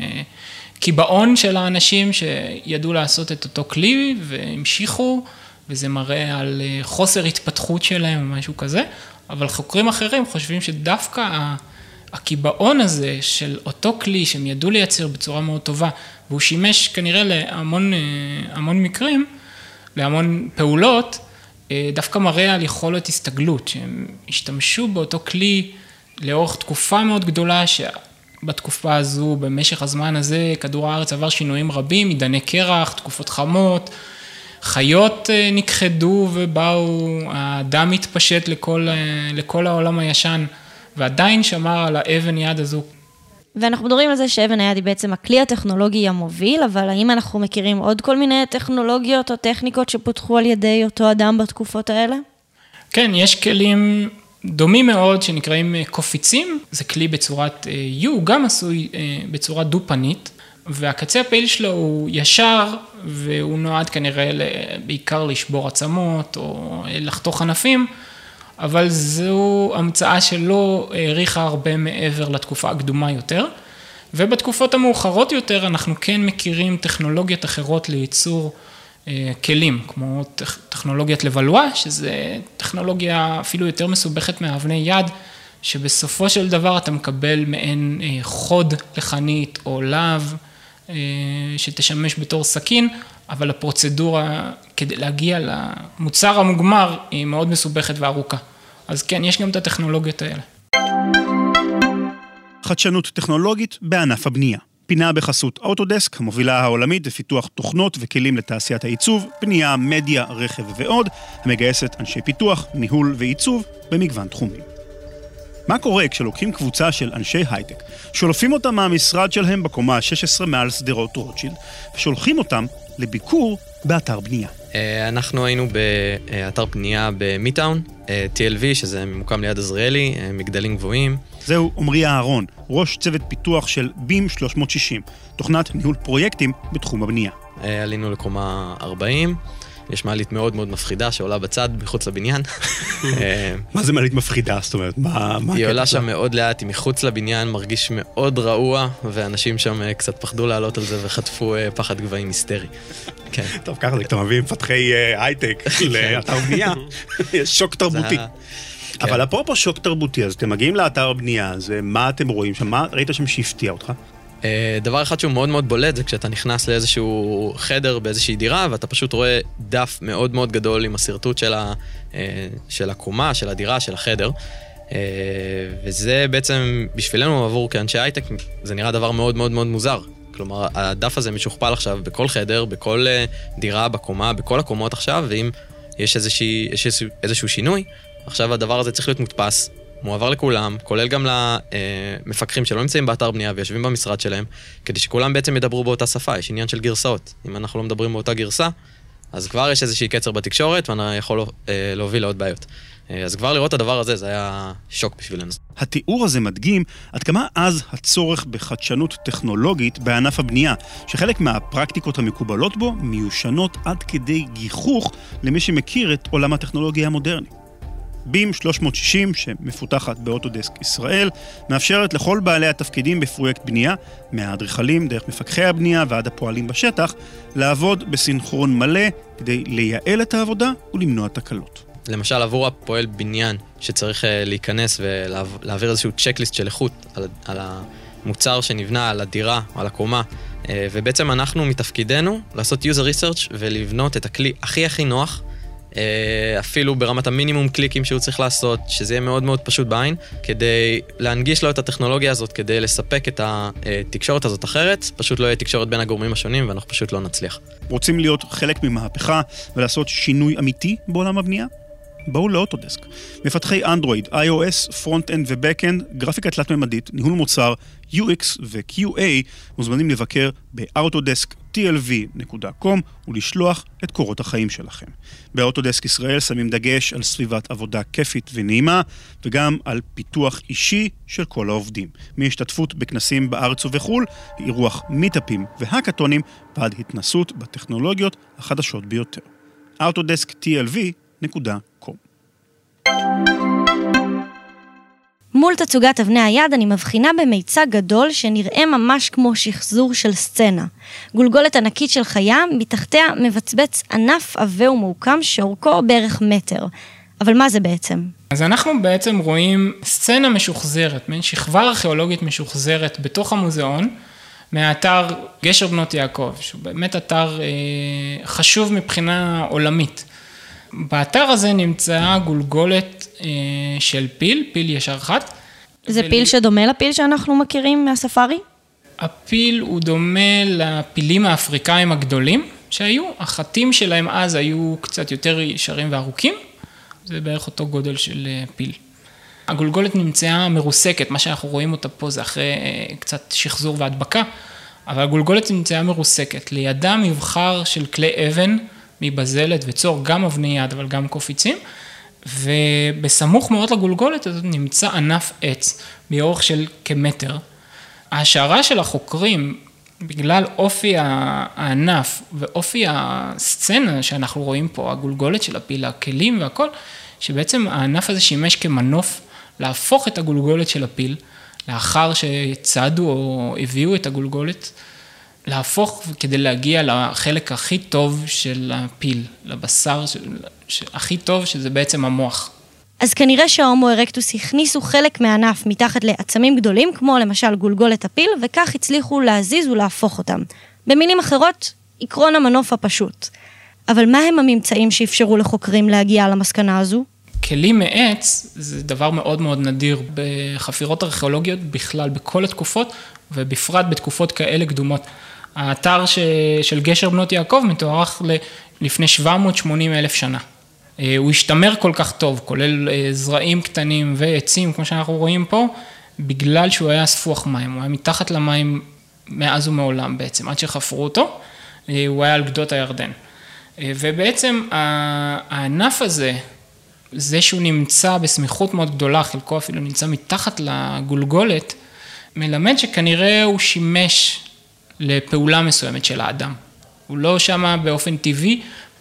קיבעון של האנשים שידעו לעשות את אותו כלי והמשיכו, וזה מראה על חוסר התפתחות שלהם או משהו כזה, אבל חוקרים אחרים חושבים שדווקא הקיבעון הזה של אותו כלי שהם ידעו לייצר בצורה מאוד טובה, והוא שימש כנראה להמון מקרים, להמון פעולות, דווקא מראה על יכולת הסתגלות, שהם השתמשו באותו כלי לאורך תקופה מאוד גדולה, שבתקופה הזו, במשך הזמן הזה, כדור הארץ עבר שינויים רבים, עידני קרח, תקופות חמות, חיות נכחדו ובאו, האדם התפשט לכל העולם הישן, ועדיין שמר על האבן יד הזו. ואנחנו מדברים על זה שאבן היד היא בעצם הכלי הטכנולוגי המוביל, אבל האם אנחנו מכירים עוד כל מיני טכנולוגיות או טכניקות שפותחו על ידי אותו אדם בתקופות האלה? כן, יש כלים דומים מאוד שנקראים קופיצים, זה כלי בצורת U, הוא גם עשוי בצורה דו-פנית, והקצה הפעיל שלו הוא ישר, והוא נועד כנראה בעיקר לשבור עצמות או לחתוך ענפים, אבל זו המצאה שלא העריכה הרבה מעבר לתקופה הקדומה יותר, ובתקופות המאוחרות יותר אנחנו כן מכירים טכנולוגיות אחרות לייצור כלים, כמו טכנולוגיית לבלואה, שזה טכנולוגיה אפילו יותר מסובכת מאבני יד, שבסופו של דבר אתה מקבל מעין חוד לחנית או לב, שתשמש בתור סכין, אבל הפרוצדורה כדי להגיע למוצר המוגמר היא מאוד מסובכת וארוכה. אז כן, יש גם את הטכנולוגיות האלה. חדשנות טכנולוגית בענף הבנייה. פינה בחסות אוטודסק, המובילה העולמית בפיתוח תוכנות וכלים לתעשיית העיצוב, בנייה, מדיה, רכב ועוד, המגייסת אנשי פיתוח, ניהול ועיצוב במגוון תחומים. מה קורה כשלוקחים קבוצה של אנשי הייטק, שולפים אותם מהמשרד שלהם בקומה ה-16 מעל סדרות רוטשילד, ושולחים אותם לביקור באתר בנייה? אנחנו היינו באתר בנייה במיטאון, TLV, שזה ממוקם ליד עזריאלי, מגדלים גבוהים. זהו עמרי אהרון, ראש צוות פיתוח של BIM 360, תוכנת ניהול פרויקטים בתחום הבנייה. עלינו לקומה 40, יש מעלית מאוד מאוד מפחידה שעולה בצד מחוץ לבניין. מה זה מעלית מפחידה? זאת אומרת, מה היא עולה שם מאוד לאט, היא מחוץ לבניין, מרגיש מאוד רעוע, ואנשים שם קצת פחדו לעלות על זה וחטפו פחד גבהים היסטרי. טוב, ככה זה, כשאתה מביא מפתחי הייטק לאתר בנייה, יש שוק תרבותי. אבל אפרופו שוק תרבותי, אז אתם מגיעים לאתר בנייה, אז מה אתם רואים שם? מה ראית שם שהפתיע אותך? דבר אחד שהוא מאוד מאוד בולט, זה כשאתה נכנס לאיזשהו חדר באיזושהי דירה, ואתה פשוט רואה דף מאוד מאוד גדול עם הסרטוט של הקומה, של הדירה, של החדר. וזה בעצם, בשבילנו עבור כאנשי הייטק, זה נראה דבר מאוד מאוד מאוד מוזר. כלומר, הדף הזה משוכפל עכשיו בכל חדר, בכל דירה, בקומה, בכל הקומות עכשיו, ואם יש איזשהו שינוי, עכשיו הדבר הזה צריך להיות מודפס, מועבר לכולם, כולל גם למפקחים שלא נמצאים באתר בנייה ויושבים במשרד שלהם, כדי שכולם בעצם ידברו באותה שפה, יש עניין של גרסאות. אם אנחנו לא מדברים באותה גרסה, אז כבר יש איזושהי קצר בתקשורת, ואני יכול להוביל לעוד בעיות. אז כבר לראות את הדבר הזה, זה היה שוק בשבילנו. התיאור הזה מדגים עד כמה אז הצורך בחדשנות טכנולוגית בענף הבנייה, שחלק מהפרקטיקות המקובלות בו מיושנות עד כדי גיחוך למי שמכיר את עולם הטכנולוגיה המודרני. BIM 360, שמפותחת באוטודסק ישראל, מאפשרת לכל בעלי התפקידים בפרויקט בנייה, מהאדריכלים דרך מפקחי הבנייה ועד הפועלים בשטח, לעבוד בסינכרון מלא כדי לייעל את העבודה ולמנוע תקלות. למשל, עבור הפועל בניין שצריך להיכנס ולהעביר איזשהו צ'קליסט של איכות על המוצר שנבנה, על הדירה, על הקומה, ובעצם אנחנו מתפקידנו לעשות user research ולבנות את הכלי הכי נוח, אפילו ברמת המינימום קליקים שהוא צריך לעשות, שזה יהיה מאוד מאוד פשוט בעין, כדי להנגיש לו את הטכנולוגיה הזאת, כדי לספק את התקשורת הזאת אחרת, פשוט לא יהיה תקשורת בין הגורמים השונים, ואנחנו פשוט לא נצליח. רוצים להיות חלק ממהפכה ולעשות שינוי אמיתי בעולם הבנייה? בואו לאוטודסק. מפתחי אנדרואיד, iOS, פרונט-אנד ובק-אנד, גרפיקה תלת-ממדית, ניהול מוצר, UX ו-QA, מוזמנים לבקר ב-autodesk.tlv.com ולשלוח את קורות החיים שלכם. באוטודסק ישראל שמים דגש על סביבת עבודה כיפית ונעימה, וגם על פיתוח אישי של כל העובדים. מהשתתפות בכנסים בארץ ובחול, אירוח מיטאפים והקטונים, ועד התנסות בטכנולוגיות החדשות ביותר. autodesk.tlv.com. מול תצוגת אבני היד אני מבחינה במיצג גדול שנראה ממש כמו שחזור של סצנה. גולגולת ענקית של חיה, מתחתיה מבצבץ ענף עבה ומעוקם שאורכו בערך מטר. אבל מה זה בעצם? אז אנחנו בעצם רואים סצנה משוחזרת, מעין שכבה ארכיאולוגית משוחזרת בתוך המוזיאון, מהאתר גשר בנות יעקב, שהוא באמת אתר חשוב מבחינה עולמית. באתר הזה נמצאה גולגולת של פיל ישר חת. זה פיל שדומה לפיל שאנחנו מכירים מהספארי? הפיל הוא דומה לפילים האפריקאים הגדולים שהיו, החתים שלהם אז היו קצת יותר ישרים וארוכים, זה בערך אותו גודל של פיל. הגולגולת נמצאה מרוסקת, מה שאנחנו רואים אותה פה זה אחרי קצת שחזור והדבקה, אבל הגולגולת נמצאה מרוסקת, לידה מבחר של כלי אבן, מבזלת וצור, גם אבני יד, אבל גם קופיצים, ובסמוך מאוד לגולגולת הזאת נמצא ענף עץ, באורך של כמטר. ההשערה של החוקרים, בגלל אופי הענף ואופי הסצנה שאנחנו רואים פה, הגולגולת של הפיל, הכלים והכל, שבעצם הענף הזה שימש כמנוף להפוך את הגולגולת של הפיל לאחר שצעדו או הביאו את הגולגולת, להפוך כדי להגיע לחלק הכי טוב של הפיל, לבשר הכי טוב, שזה בעצם המוח. אז כנראה שההומו ארקטוס הכניסו חלק מהענף מתחת לעצמים גדולים, כמו למשל גולגולת הפיל, וכך הצליחו להזיז ולהפוך אותם. במילים אחרות, עקרון המנוף הפשוט. אבל מה הם הממצאים שאפשרו לחוקרים להגיע למסקנה הזו? כלים מעץ זה דבר מאוד מאוד נדיר בחפירות ארכיאולוגיות בכלל, בכל התקופות, ובפרט בתקופות כאלה קדומות. האתר של גשר בנות יעקב מתוארך לפני 780,000 שנה. הוא השתמר כל כך טוב, כולל זרעים קטנים ועצים, כמו שאנחנו רואים פה, בגלל שהוא היה ספוח מים, הוא היה מתחת למים מאז ומעולם בעצם, עד שחפרו אותו, הוא היה על גדות הירדן. ובעצם הענף הזה, זה שהוא נמצא בסמיכות מאוד גדולה, חלקו אפילו נמצא מתחת לגולגולת, מלמד שכנראה הוא שימש לפעולה מסוימת של האדם. הוא לא שמה באופן טבעי,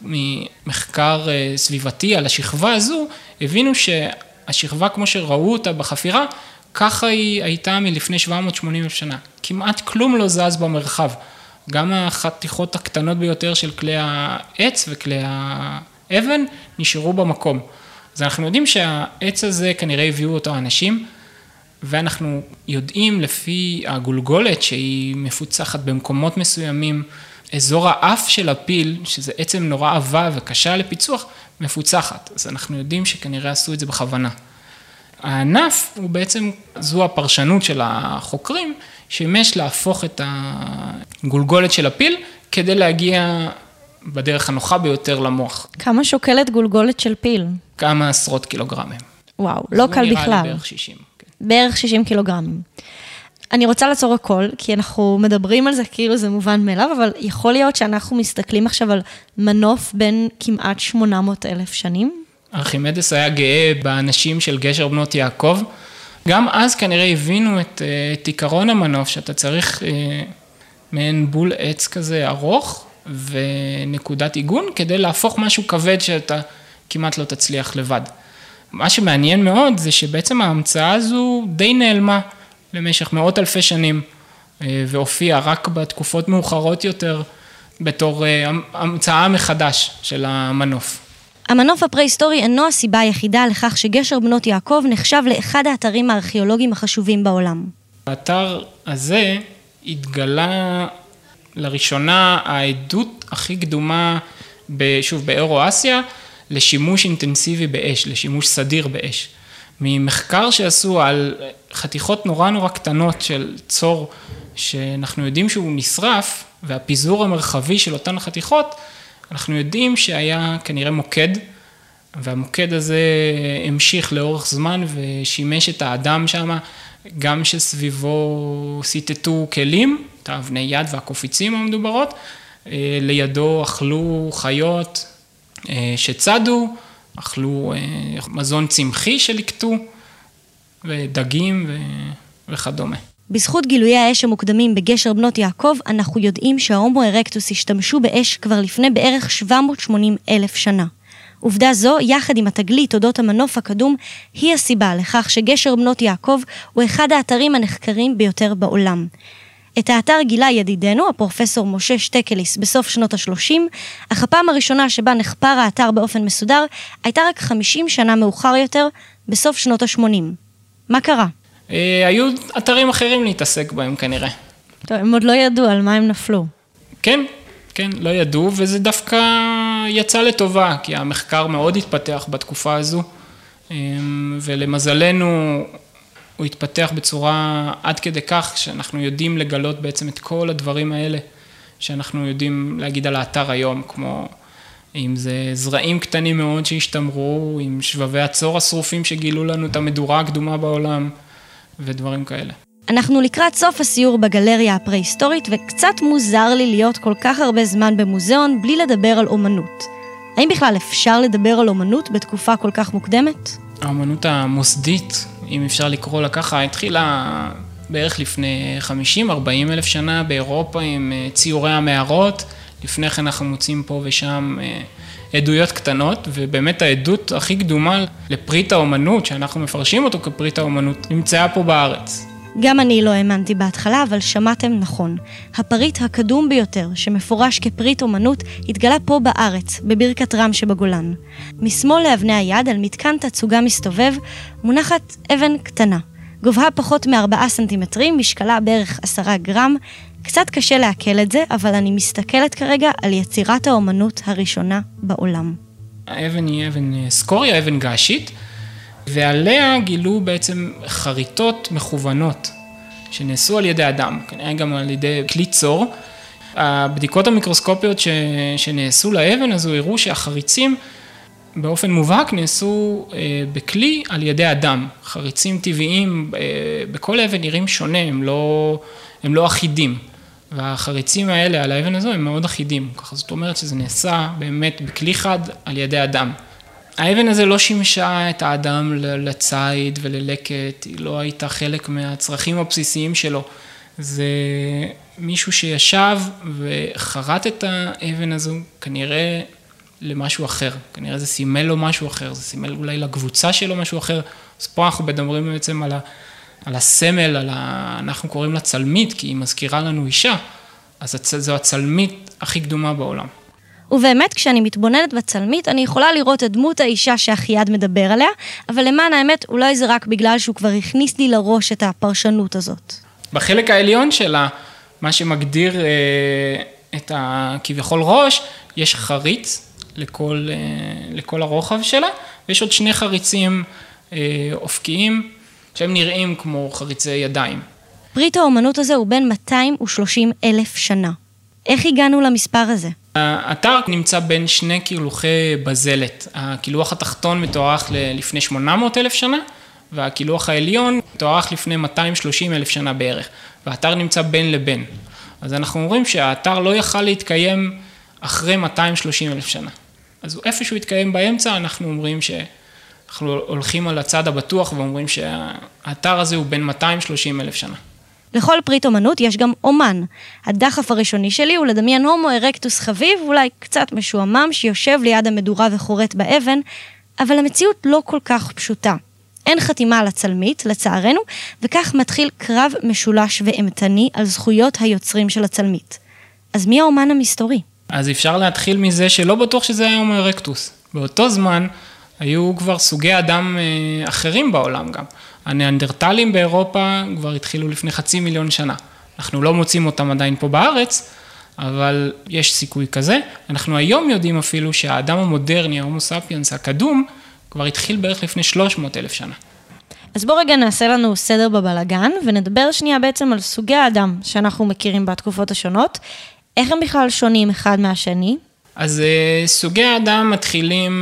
ממחקר סביבתי על השכבה הזו, הבינו שהשכבה כמו שראו אותה בחפירה, ככה היא הייתה מלפני 780,000 שנה. כמעט כלום לא זז במרחב. גם החתיכות הקטנות ביותר של כלי העץ וכלי האבן נשארו במקום. אז אנחנו יודעים שהעץ הזה כנראה הביאו אותו אנשים, ואנחנו יודעים לפי הגולגולת שהיא מפוצחת במקומות מסוימים, אזור האף של הפיל, שזה עצם נורא עבה וקשה לפיצוח, מפוצחת. אז אנחנו יודעים שכנראה עשו את זה בכוונה. הענף הוא בעצם, זו הפרשנות של החוקרים, שימש להפוך את הגולגולת של הפיל, כדי להגיע בדרך הנוחה ביותר למוח. כמה שוקלת גולגולת של פיל? כמה עשרות קילוגרמים. וואו, לא קל בכלל. נראה לי בערך 60. כן. בערך 60 קילוגרמים. אני רוצה לעצור הכל, כי אנחנו מדברים על זה כאילו זה מובן מאליו, אבל יכול להיות שאנחנו מסתכלים עכשיו על מנוף בין כמעט 800,000 שנים. ארכימדס היה גאה באנשים של גשר בנות יעקב. גם אז כנראה הבינו את עיקרון המנוף, שאתה צריך מעין בול עץ כזה ארוך ונקודת עיגון, כדי להפוך משהו כבד שאתה כמעט לא תצליח לבד. מה שמעניין מאוד זה שבעצם ההמצאה הזו די נעלמה למשך מאות אלפי שנים, והופיעה רק בתקופות מאוחרות יותר, בתור המצאה מחדש של המנוף. המנוף הפרה-היסטורי אינו הסיבה היחידה לכך שגשר בנות יעקב נחשב לאחד האתרים הארכיאולוגיים החשובים בעולם. באתר הזה התגלה לראשונה העדות הכי קדומה, שוב באירו-אסיה, לשימוש אינטנסיבי באש, לשימוש סדיר באש. ממחקר שעשו על חתיכות נורא קטנות של צור, שאנחנו יודעים שהוא נשרף, והפיזור המרחבי של אותן חתיכות, אנחנו יודעים שהיה כנראה מוקד, והמוקד הזה המשיך לאורך זמן ושימש את האדם שם, גם שסביבו סיטטו כלים, את האבני יד והקופיצים המדוברות, לידו אכלו חיות שצדו, אכלו מזון צמחי שלקטו, ודגים וכדומה. בזכות גילויי האש המוקדמים בגשר בנות יעקב, אנחנו יודעים שההומו ארקטוס השתמשו באש כבר לפני בערך 780,000 שנה. עובדה זו, יחד עם התגלית אודות המנוף הקדום, היא הסיבה לכך שגשר בנות יעקב הוא אחד האתרים הנחקרים ביותר בעולם. את האתר גילה ידידנו, הפרופסור משה שטקליס, בסוף שנות ה-30, אך הפעם הראשונה שבה נחפר האתר באופן מסודר, הייתה רק 50 שנה מאוחר יותר, בסוף שנות ה-80. מה קרה? היו אתרים אחרים להתעסק בהם כנראה. טוב, הם עוד לא ידעו על מה הם נפלו. כן, לא ידעו, וזה דווקא יצא לטובה, כי המחקר מאוד התפתח בתקופה הזו, ולמזלנו הוא התפתח בצורה עד כדי כך, שאנחנו יודעים לגלות בעצם את כל הדברים האלה, שאנחנו יודעים להגיד על האתר היום, כמו אם זה זרעים קטנים מאוד שהשתמרו, עם שבבי הצור השרופים שגילו לנו את המדורה הקדומה בעולם, ודברים כאלה. אנחנו לקראת סוף הסיור בגלריה הפרה-היסטורית, וקצת מוזר לי להיות כל כך הרבה זמן במוזיאון בלי לדבר על אומנות. האם בכלל אפשר לדבר על אומנות בתקופה כל כך מוקדמת? האומנות המוסדית, אם אפשר לקרוא לה ככה, התחילה בערך לפני 50-40 אלף שנה באירופה עם ציורי המערות. לפני כן אנחנו מוצאים פה ושם עדויות קטנות, ובאמת העדות הכי קדומה לפריט האומנות, שאנחנו מפרשים אותו כפריט האומנות, נמצאה פה בארץ. גם אני לא האמנתי בהתחלה, אבל שמעתם נכון. הפריט הקדום ביותר, שמפורש כפריט אומנות, התגלה פה בארץ, בברכת רם שבגולן. משמאל לאבני היד, על מתקן תצוגה מסתובב, מונחת אבן קטנה. גובהה פחות מ4 סנטימטרים, משקלה בערך 10 גרם. קצת קשה לעכל את זה, אבל אני מסתכלת כרגע על יצירת האומנות הראשונה בעולם. האבן היא אבן סקוריה, אבן געשית, ועליה גילו בעצם חריטות מכוונות שנעשו על ידי אדם, כנראה גם על ידי כלי צור. הבדיקות המיקרוסקופיות שנעשו לאבן הזו הראו שהחריצים באופן מובהק נעשו בכלי על ידי אדם. חריצים טבעיים בכל אבן נראים שונה, הם לא אחידים. והחריצים האלה על האבן הזו הם מאוד אחידים. ככה זאת אומרת שזה נעשה באמת בכלי חד על ידי אדם. האבן הזה לא שימשה את האדם לציד וללקט, היא לא הייתה חלק מהצרכים הבסיסיים שלו. זה מישהו שישב וחרט את האבן הזו כנראה למשהו אחר, כנראה זה סימל לו משהו אחר, זה סימל אולי לקבוצה שלו משהו אחר. אז פה אנחנו מדברים בעצם על הסמל, אנחנו קוראים לה צלמית, כי היא מזכירה לנו אישה, אז זו הצלמית הכי קדומה בעולם. ובאמת, כשאני מתבוננת בצלמית, אני יכולה לראות את דמות האישה שאחיעד מדבר עליה, אבל למען האמת, אולי זה רק בגלל שהוא כבר הכניס לי לראש את הפרשנות הזאת. בחלק העליון שלה, מה שמגדיר את כביכול ראש, יש חריץ לכל הרוחב שלה, ויש עוד 2 חריצים אופקיים, שהם נראים כמו חריצי ידיים. פריט האומנות הזה הוא בין 230,000 שנה. איך הגענו למספר הזה? האתר נמצא בין 2 קילוחי בזלת. הקילוח התחתון מתוארך לפני 800,000 שנה, והקילוח העליון מתוארך לפני 230,000 שנה בערך. והאתר נמצא בין לבין. אז אנחנו אומרים שהאתר לא יכל להתקיים אחרי 230,000 שנה. אז איפשהו התקיים באמצע, אנחנו אומרים אנחנו הולכים על הצד הבטוח ואומרים שהאתר הזה הוא בין 230,000 שנה. לכל פריט אומנות יש גם אומן. הדחף הראשוני שלי הוא לדמיין הומו ארקטוס חביב, אולי קצת משועמם, שיושב ליד המדורה וחורט באבן, אבל המציאות לא כל כך פשוטה. אין חתימה על הצלמית, לצערנו, וכך מתחיל קרב משולש ואימתני על זכויות היוצרים של הצלמית. אז מי האומן המסתורי? אז אפשר להתחיל מזה שלא בטוח שזה היה הומו ארקטוס. באותו זמן היו כבר סוגי אדם אחרים בעולם גם. הניאנדרטלים באירופה כבר התחילו לפני 500,000 שנה. אנחנו לא מוצאים אותם עדיין פה בארץ, אבל יש סיכוי כזה. אנחנו היום יודעים אפילו שהאדם המודרני, ההומו ספיאנס הקדום, כבר התחיל בערך לפני 300,000 שנה. אז בוא רגע נעשה לנו סדר בבלגן, ונדבר שנייה בעצם על סוגי האדם שאנחנו מכירים בתקופות השונות. איך הם בכלל שונים אחד מהשני? אז סוגי האדם מתחילים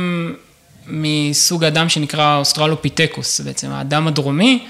מסוג האדם שנקרא אוסטרלופיתקוס, בעצם האדם הדרומי,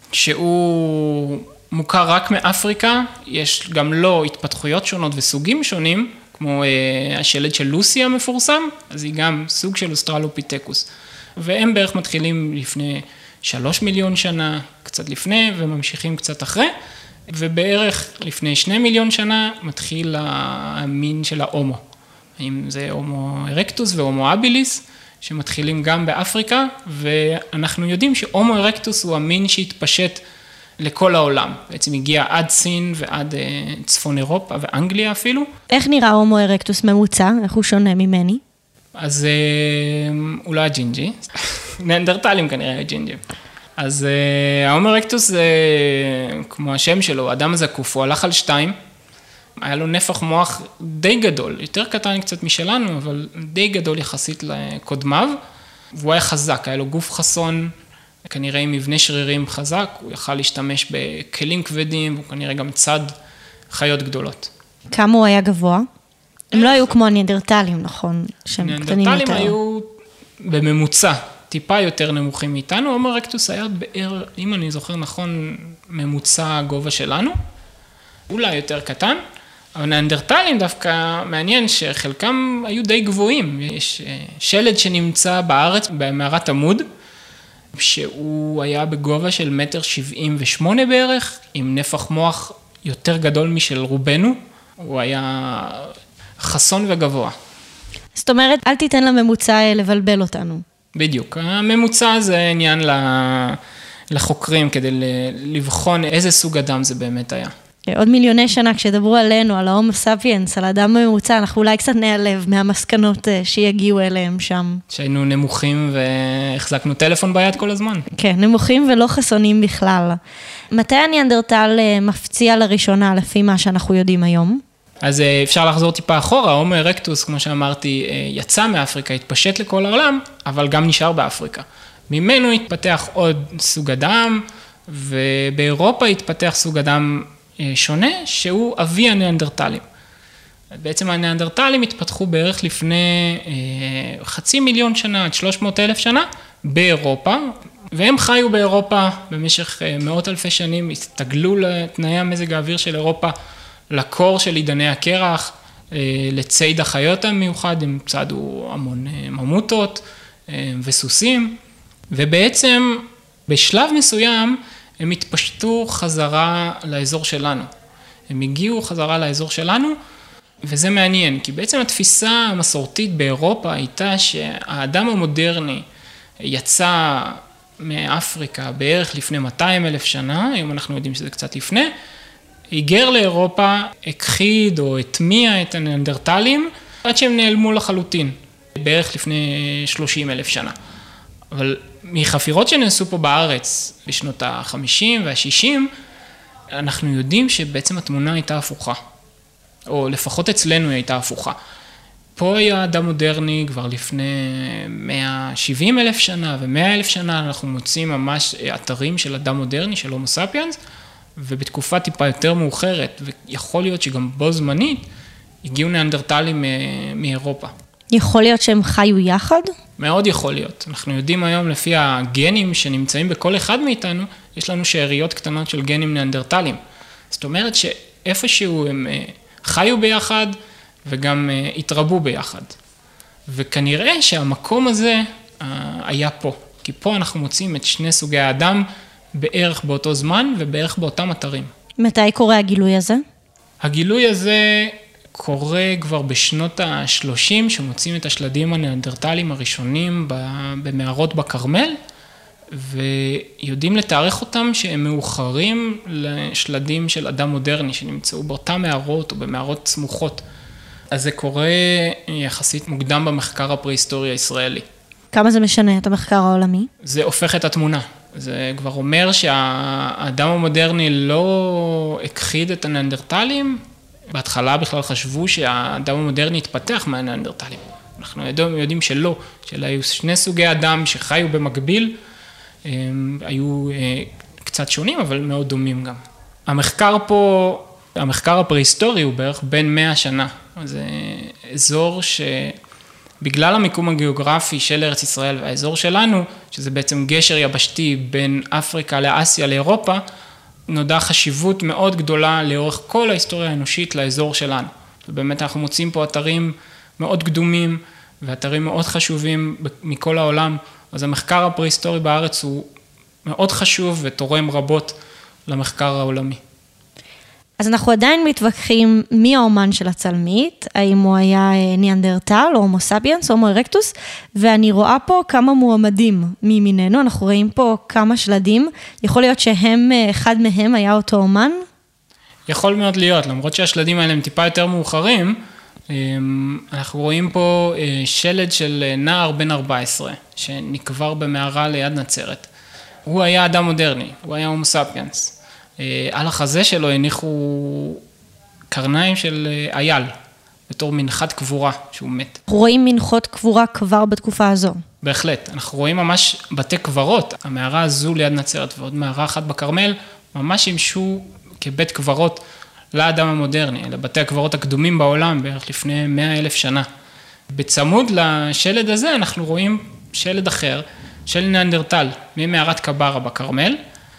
שהוא מוכר רק מאפריקה, יש גם לו התפתחויות שונות וסוגים שונים, כמו השלד של לוסי המפורסם, אז היא גם סוג של אוסטרלופיתקוס. והם בערך מתחילים לפני 3 מיליון שנה, קצת לפני, וממשיכים קצת אחרי, ובערך לפני 2 מיליון שנה מתחיל המין של ההומו. האם זה הומו ארקטוס והומו אביליס, שמתחילים גם באפריקה, ואנחנו יודעים שהומו ארקטוס הוא המין שהתפשט לכל העולם. בעצם הגיע עד סין ועד צפון אירופה ואנגליה אפילו. איך נראה הומו ארקטוס ממוצע? איך הוא שונה ממני? אז הוא לא הג'ינג'י, ניאנדרטלים כנראה הג'ינג'ים. אז ההומו ארקטוס זה כמו השם שלו, האדם הזקוף, הוא הלך על 2, היה לו נפח מוח די גדול, יותר קטן קצת משלנו, אבל די גדול יחסית לקודמיו, והוא היה חזק, היה לו גוף חסון, כנראה עם מבנה שרירים חזק, הוא יכל להשתמש בכלים כבדים, והוא כנראה גם צד חיות גדולות. כמה הוא היה גבוה? הם לא היו כמו הניאנדרטלים, נכון? הניאנדרטלים היו בממוצע, טיפה יותר נמוכים מאיתנו, הומו ארקטוס היה בערך, אם אני זוכר נכון, ממוצע הגובה שלנו, אולי יותר קטן, אבל הניאנדרטלים דווקא מעניין שחלקם היו די גבוהים. יש שלד שנמצא בארץ במערת עמוד, שהוא היה בגובה של 1.78 בערך, עם נפח מוח יותר גדול משל רובנו, הוא היה חסון וגבוה. זאת אומרת, אל תיתן לממוצע לבלבל אותנו. בדיוק, הממוצע זה עניין לחוקרים כדי לבחון איזה סוג אדם זה באמת היה. עוד מיליוני שנה כשדברו עלינו, על ההומו ספיאנס, על האדם הממוצע, אנחנו אולי קצת נעלב מהמסקנות שיגיעו אליהם שם. שהיינו נמוכים והחזקנו טלפון ביד כל הזמן. כן, נמוכים ולא חסונים בכלל. מתי הניאנדרטל מפציע לראשונה לפי מה שאנחנו יודעים היום? אז אפשר לחזור טיפה אחורה, ההומו ארקטוס, כמו שאמרתי, יצא מאפריקה, התפשט לכל העולם, אבל גם נשאר באפריקה. ממנו התפתח עוד סוג אדם, ובאירופה התפתח סוג אדם שונה, שהוא אבי הניאנדרטלים. בעצם הניאנדרטלים התפתחו בערך לפני 500,000 שנה, עד 300,000 שנה, באירופה, והם חיו באירופה במשך מאות אלפי שנים, הסתגלו לתנאי המזג האוויר של אירופה, לקור של עידני הקרח, לציד החיות המיוחד, הם צעדו המון ממוטות וסוסים, ובעצם בשלב מסוים הם התפשטו חזרה לאזור שלנו. הם הגיעו חזרה לאזור שלנו, וזה מעניין, כי בעצם התפיסה המסורתית באירופה הייתה שהאדם המודרני יצא מאפריקה בערך לפני 200,000 שנה, היום אנחנו יודעים שזה קצת לפני, היגר לאירופה, הכחיד או הטמיע את הניאנדרטלים, עד שהם נעלמו לחלוטין, בערך לפני 30,000 שנה. אבל מחפירות שנעשו פה בארץ בשנות ה-50 וה-60, אנחנו יודעים שבעצם התמונה הייתה הפוכה, או לפחות אצלנו היא הייתה הפוכה. פה היה אדם מודרני כבר לפני 170,000 שנה ו100,000 שנה, אנחנו מוצאים ממש אתרים של אדם מודרני, של הומו ספיאנס, ובתקופה טיפה יותר מאוחרת, ויכול להיות שגם בו זמנית, הגיעו ניאנדרטלים מאירופה. יכול להיות שהם חיו יחד? מאוד יכול להיות. אנחנו יודעים היום לפי הגנים שנמצאים בכל אחד מאיתנו, יש לנו שאריות קטנות של גנים ניאנדרטלים. זאת אומרת שאיפשהו הם חיו ביחד וגם התרבו ביחד. וכנראה שהמקום הזה היה פה. כי פה אנחנו מוצאים את שני סוגי האדם בערך באותו זמן ובערך באותם אתרים. מתי קורה הגילוי הזה? הגילוי הזה קורה כבר בשנות ה-30, שמוצאים את השלדים הניאנדרטליים הראשונים במערות בכרמל, ויודעים לתארך אותם שהם מאוחרים לשלדים של אדם מודרני, שנמצאו באותם מערות או במערות סמוכות. אז זה קורה יחסית מוקדם במחקר הפרה-היסטורי הישראלי. כמה זה משנה את המחקר העולמי? זה הופך את התמונה. זה כבר אומר שהאדם המודרני לא הכחיד את הניאנדרטלים, בהתחלה בכלל חשבו שהאדם המודרני התפתח מהניאנדרטלים. אנחנו יודעים שלא, שהיו שני סוגי אדם שחיו במקביל, היו קצת שונים, אבל מאוד דומים גם. המחקר פה, המחקר הפרה-היסטורי הוא בערך בין 100 שנה. זה אזור שבגלל המיקום הגיאוגרפי של ארץ ישראל והאזור שלנו, שזה בעצם גשר יבשתי בין אפריקה לאסיה לאירופה, נודע חשיבות מאוד גדולה לאורך כל ההיסטוריה האנושית לאזור שלנו. ובאמת אנחנו מוצאים פה אתרים מאוד קדומים ואתרים מאוד חשובים מכל העולם. אז המחקר הפרה-היסטורי בארץ הוא מאוד חשוב ותורם רבות למחקר העולמי. אז אנחנו עדיין מתווכחים מי האומן של הצלמית, האם הוא היה ניאנדרטל או הומו ספיאנס או הומו ארקטוס, ואני רואה פה כמה מועמדים מימיננו, אנחנו רואים פה כמה שלדים, יכול להיות שהם, אחד מהם היה אותו אומן? יכול מאוד להיות, למרות שהשלדים האלה הם טיפה יותר מאוחרים, אנחנו רואים פה שלד של נער בן 14, שנקבר במערה ליד נצרת. הוא היה אדם מודרני, הוא היה הומו ספיאנס. על החזה שלו הניחו קרניים של אייל, בתור מנחת קבורה שהוא מת. אנחנו רואים מנחות קבורה כבר בתקופה הזו. בהחלט, אנחנו רואים ממש בתי קברות, המערה הזו ליד נצרת ועוד מערה אחת בכרמל, ממש שימשו כבית קברות לאדם המודרני, לבתי הקברות הקדומים בעולם, בערך לפני 100,000 שנה. בצמוד לשלד הזה אנחנו רואים שלד אחר, של ניאנדרטל, ממערת קברה בכרמל,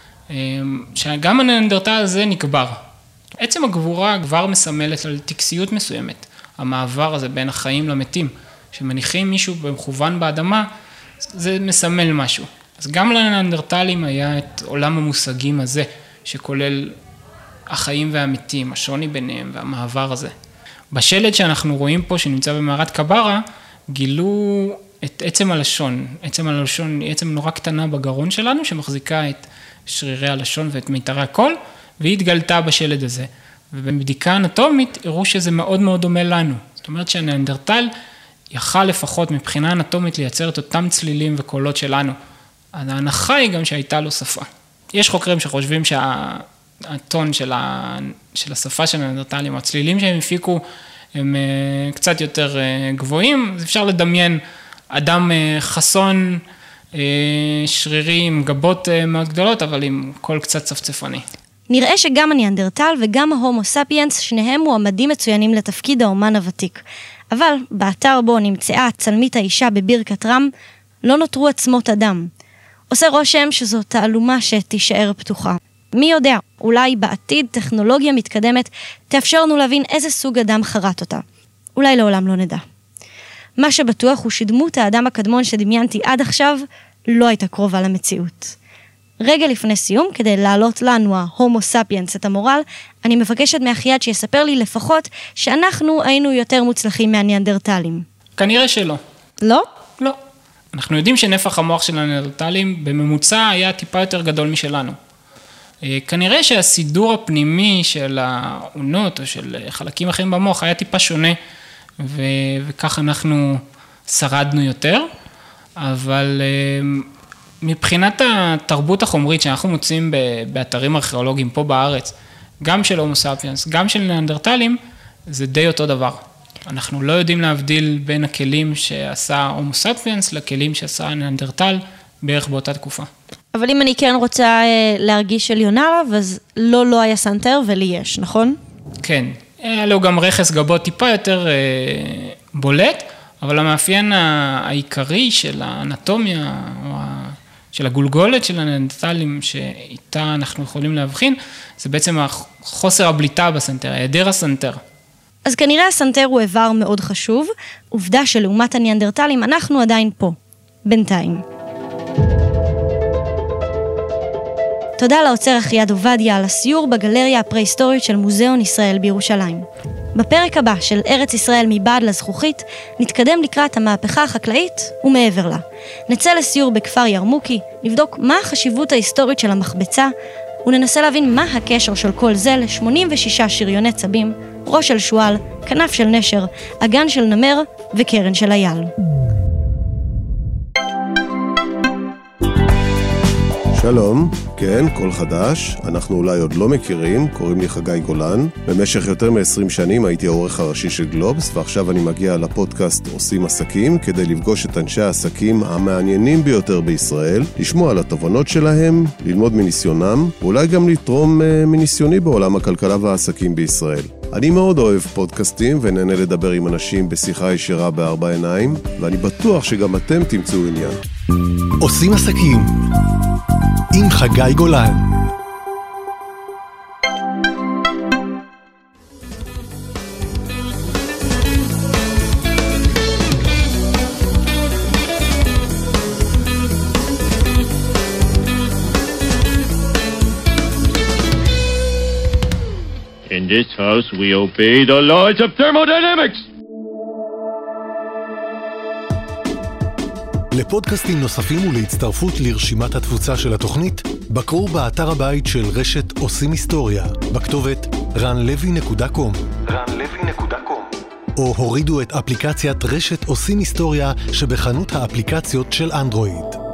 שגם הניאנדרטל הזה נקבר. עצם הגבורה כבר מסמלת על טקסיות מסוימת, המעבר הזה בין החיים למתים, שמניחים מישהו במכוון באדמה, זה מסמל משהו. אז גם לניאנדרטלים היה את עולם המושגים הזה, שכולל החיים והמתים, השוני ביניהם והמעבר הזה. בשלד שאנחנו רואים פה, שנמצא במערת קברה, גילו את עצם הלשון. עצם הלשון היא עצם נורא קטנה בגרון שלנו, שמחזיקה את שרירי הלשון ואת מיתרי הקול, והיא התגלתה בשלד הזה. ובבדיקה אנטומית הראו שזה מאוד מאוד דומה לנו. זאת אומרת שהניאנדרטל יכל לפחות מבחינה אנטומית לייצר את אותם צלילים וקולות שלנו. ההנחה היא גם שהייתה לו שפה. יש חוקרים שחושבים שהטון של השפה של הניאנדרטלים, או הצלילים שהם הפיקו, הם קצת יותר גבוהים. אז אפשר לדמיין אדם חסון, שרירי עם גבות מאוד גדולות, אבל עם קול קצת צפצפני. נראה שגם הניאנדרטל וגם ההומו ספיאנס, שניהם מועמדים מצוינים לתפקיד האומן הוותיק. אבל באתר בו נמצאה צלמית האישה בברכת רם, לא נותרו עצמות אדם. עושה רושם שזו תעלומה שתישאר פתוחה. מי יודע, אולי בעתיד טכנולוגיה מתקדמת תאפשר לנו להבין איזה סוג אדם חרט אותה. אולי לעולם לא נדע. מה שבטוח הוא שדמות האדם הקדמון שדמיינתי עד עכשיו לא הייתה קרובה למציאות. רגע לפני סיום, כדי להעלות לנו ההומו ספיאנס את המורל, אני מבקשת מאחיעד שיספר לי לפחות שאנחנו היינו יותר מוצלחים מהניאנדרטלים. כנראה שלא. לא? לא. אנחנו יודעים שנפח המוח של הניאנדרטלים בממוצע היה טיפה יותר גדול משלנו. כנראה שהסידור הפנימי של העונות או של חלקים אחרים במוח היה טיפה שונה, וכך אנחנו שרדנו יותר, אבל מבחינת התרבות החומרית שאנחנו מוצאים באתרים ארכיאולוגיים פה בארץ, גם של הומו ספיאנס, גם של ניאנדרטלים, זה די אותו דבר. אנחנו לא יודעים להבדיל בין הכלים שעשה הומו ספיאנס לכלים שעשה ניאנדרטל בערך באותה תקופה. אבל אם אני כן רוצה להרגיש עליונה עליו, אז לא היה סנטר ולי יש, נכון? כן, היה לו גם רכס גבות טיפה יותר בולט, אבל המאפיין העיקרי של האנטומיה, או של הגולגולת של הניאנדרטלים שאיתה אנחנו יכולים להבחין, זה בעצם חוסר הבליטה בסנטר, היעדר הסנטר. אז כנראה הסנטר הוא איבר מאוד חשוב, עובדה שלעומת הניאנדרטלים אנחנו עדיין פה, בינתיים. תודה לעוצר אחיעד עובדיה על הסיור בגלריה הפרה-היסטורית של מוזיאון ישראל בירושלים. בפרק הבא של ארץ ישראל מבעד לזכוכית, נתקדם לקראת המהפכה החקלאית ומעבר לה. נצא לסיור בכפר ירמוקי, נבדוק מה החשיבות ההיסטורית של המחבצה, וננסה להבין מה הקשר של כל זה ל-86 שריוני צבים, ראש של שואל, כנף של נשר, אגן של נמר וקרן של אייל. שלום, כן, קול חדש, אנחנו אולי עוד לא מכירים, קוראים לי חגי גולן. במשך יותר מ-20 שנים הייתי העורך הראשי של גלובס, ועכשיו אני מגיע לפודקאסט עושים עסקים, כדי לפגוש את אנשי העסקים המעניינים ביותר בישראל, לשמוע על התובנות שלהם, ללמוד מניסיונם, ואולי גם לתרום מניסיוני בעולם הכלכלה והעסקים בישראל. אני מאוד אוהב פודקאסטים ונהנה לדבר עם אנשים בשיחה ישירה בארבע עיניים, ואני בטוח שגם אתם תמצאו עניין. עושים עסקים עם חגי גולן. In this house we obey the laws of thermodynamics. לפודקאסטים נוספים ולהצטרפות לרשימת התפוצה של התוכנית, בקרו באתר הבית של רשת עושים היסטוריה, בכתובת ranlevy.com. או הורידו את אפליקציית רשת עושים היסטוריה שבחנות האפליקציות של אנדרואיד.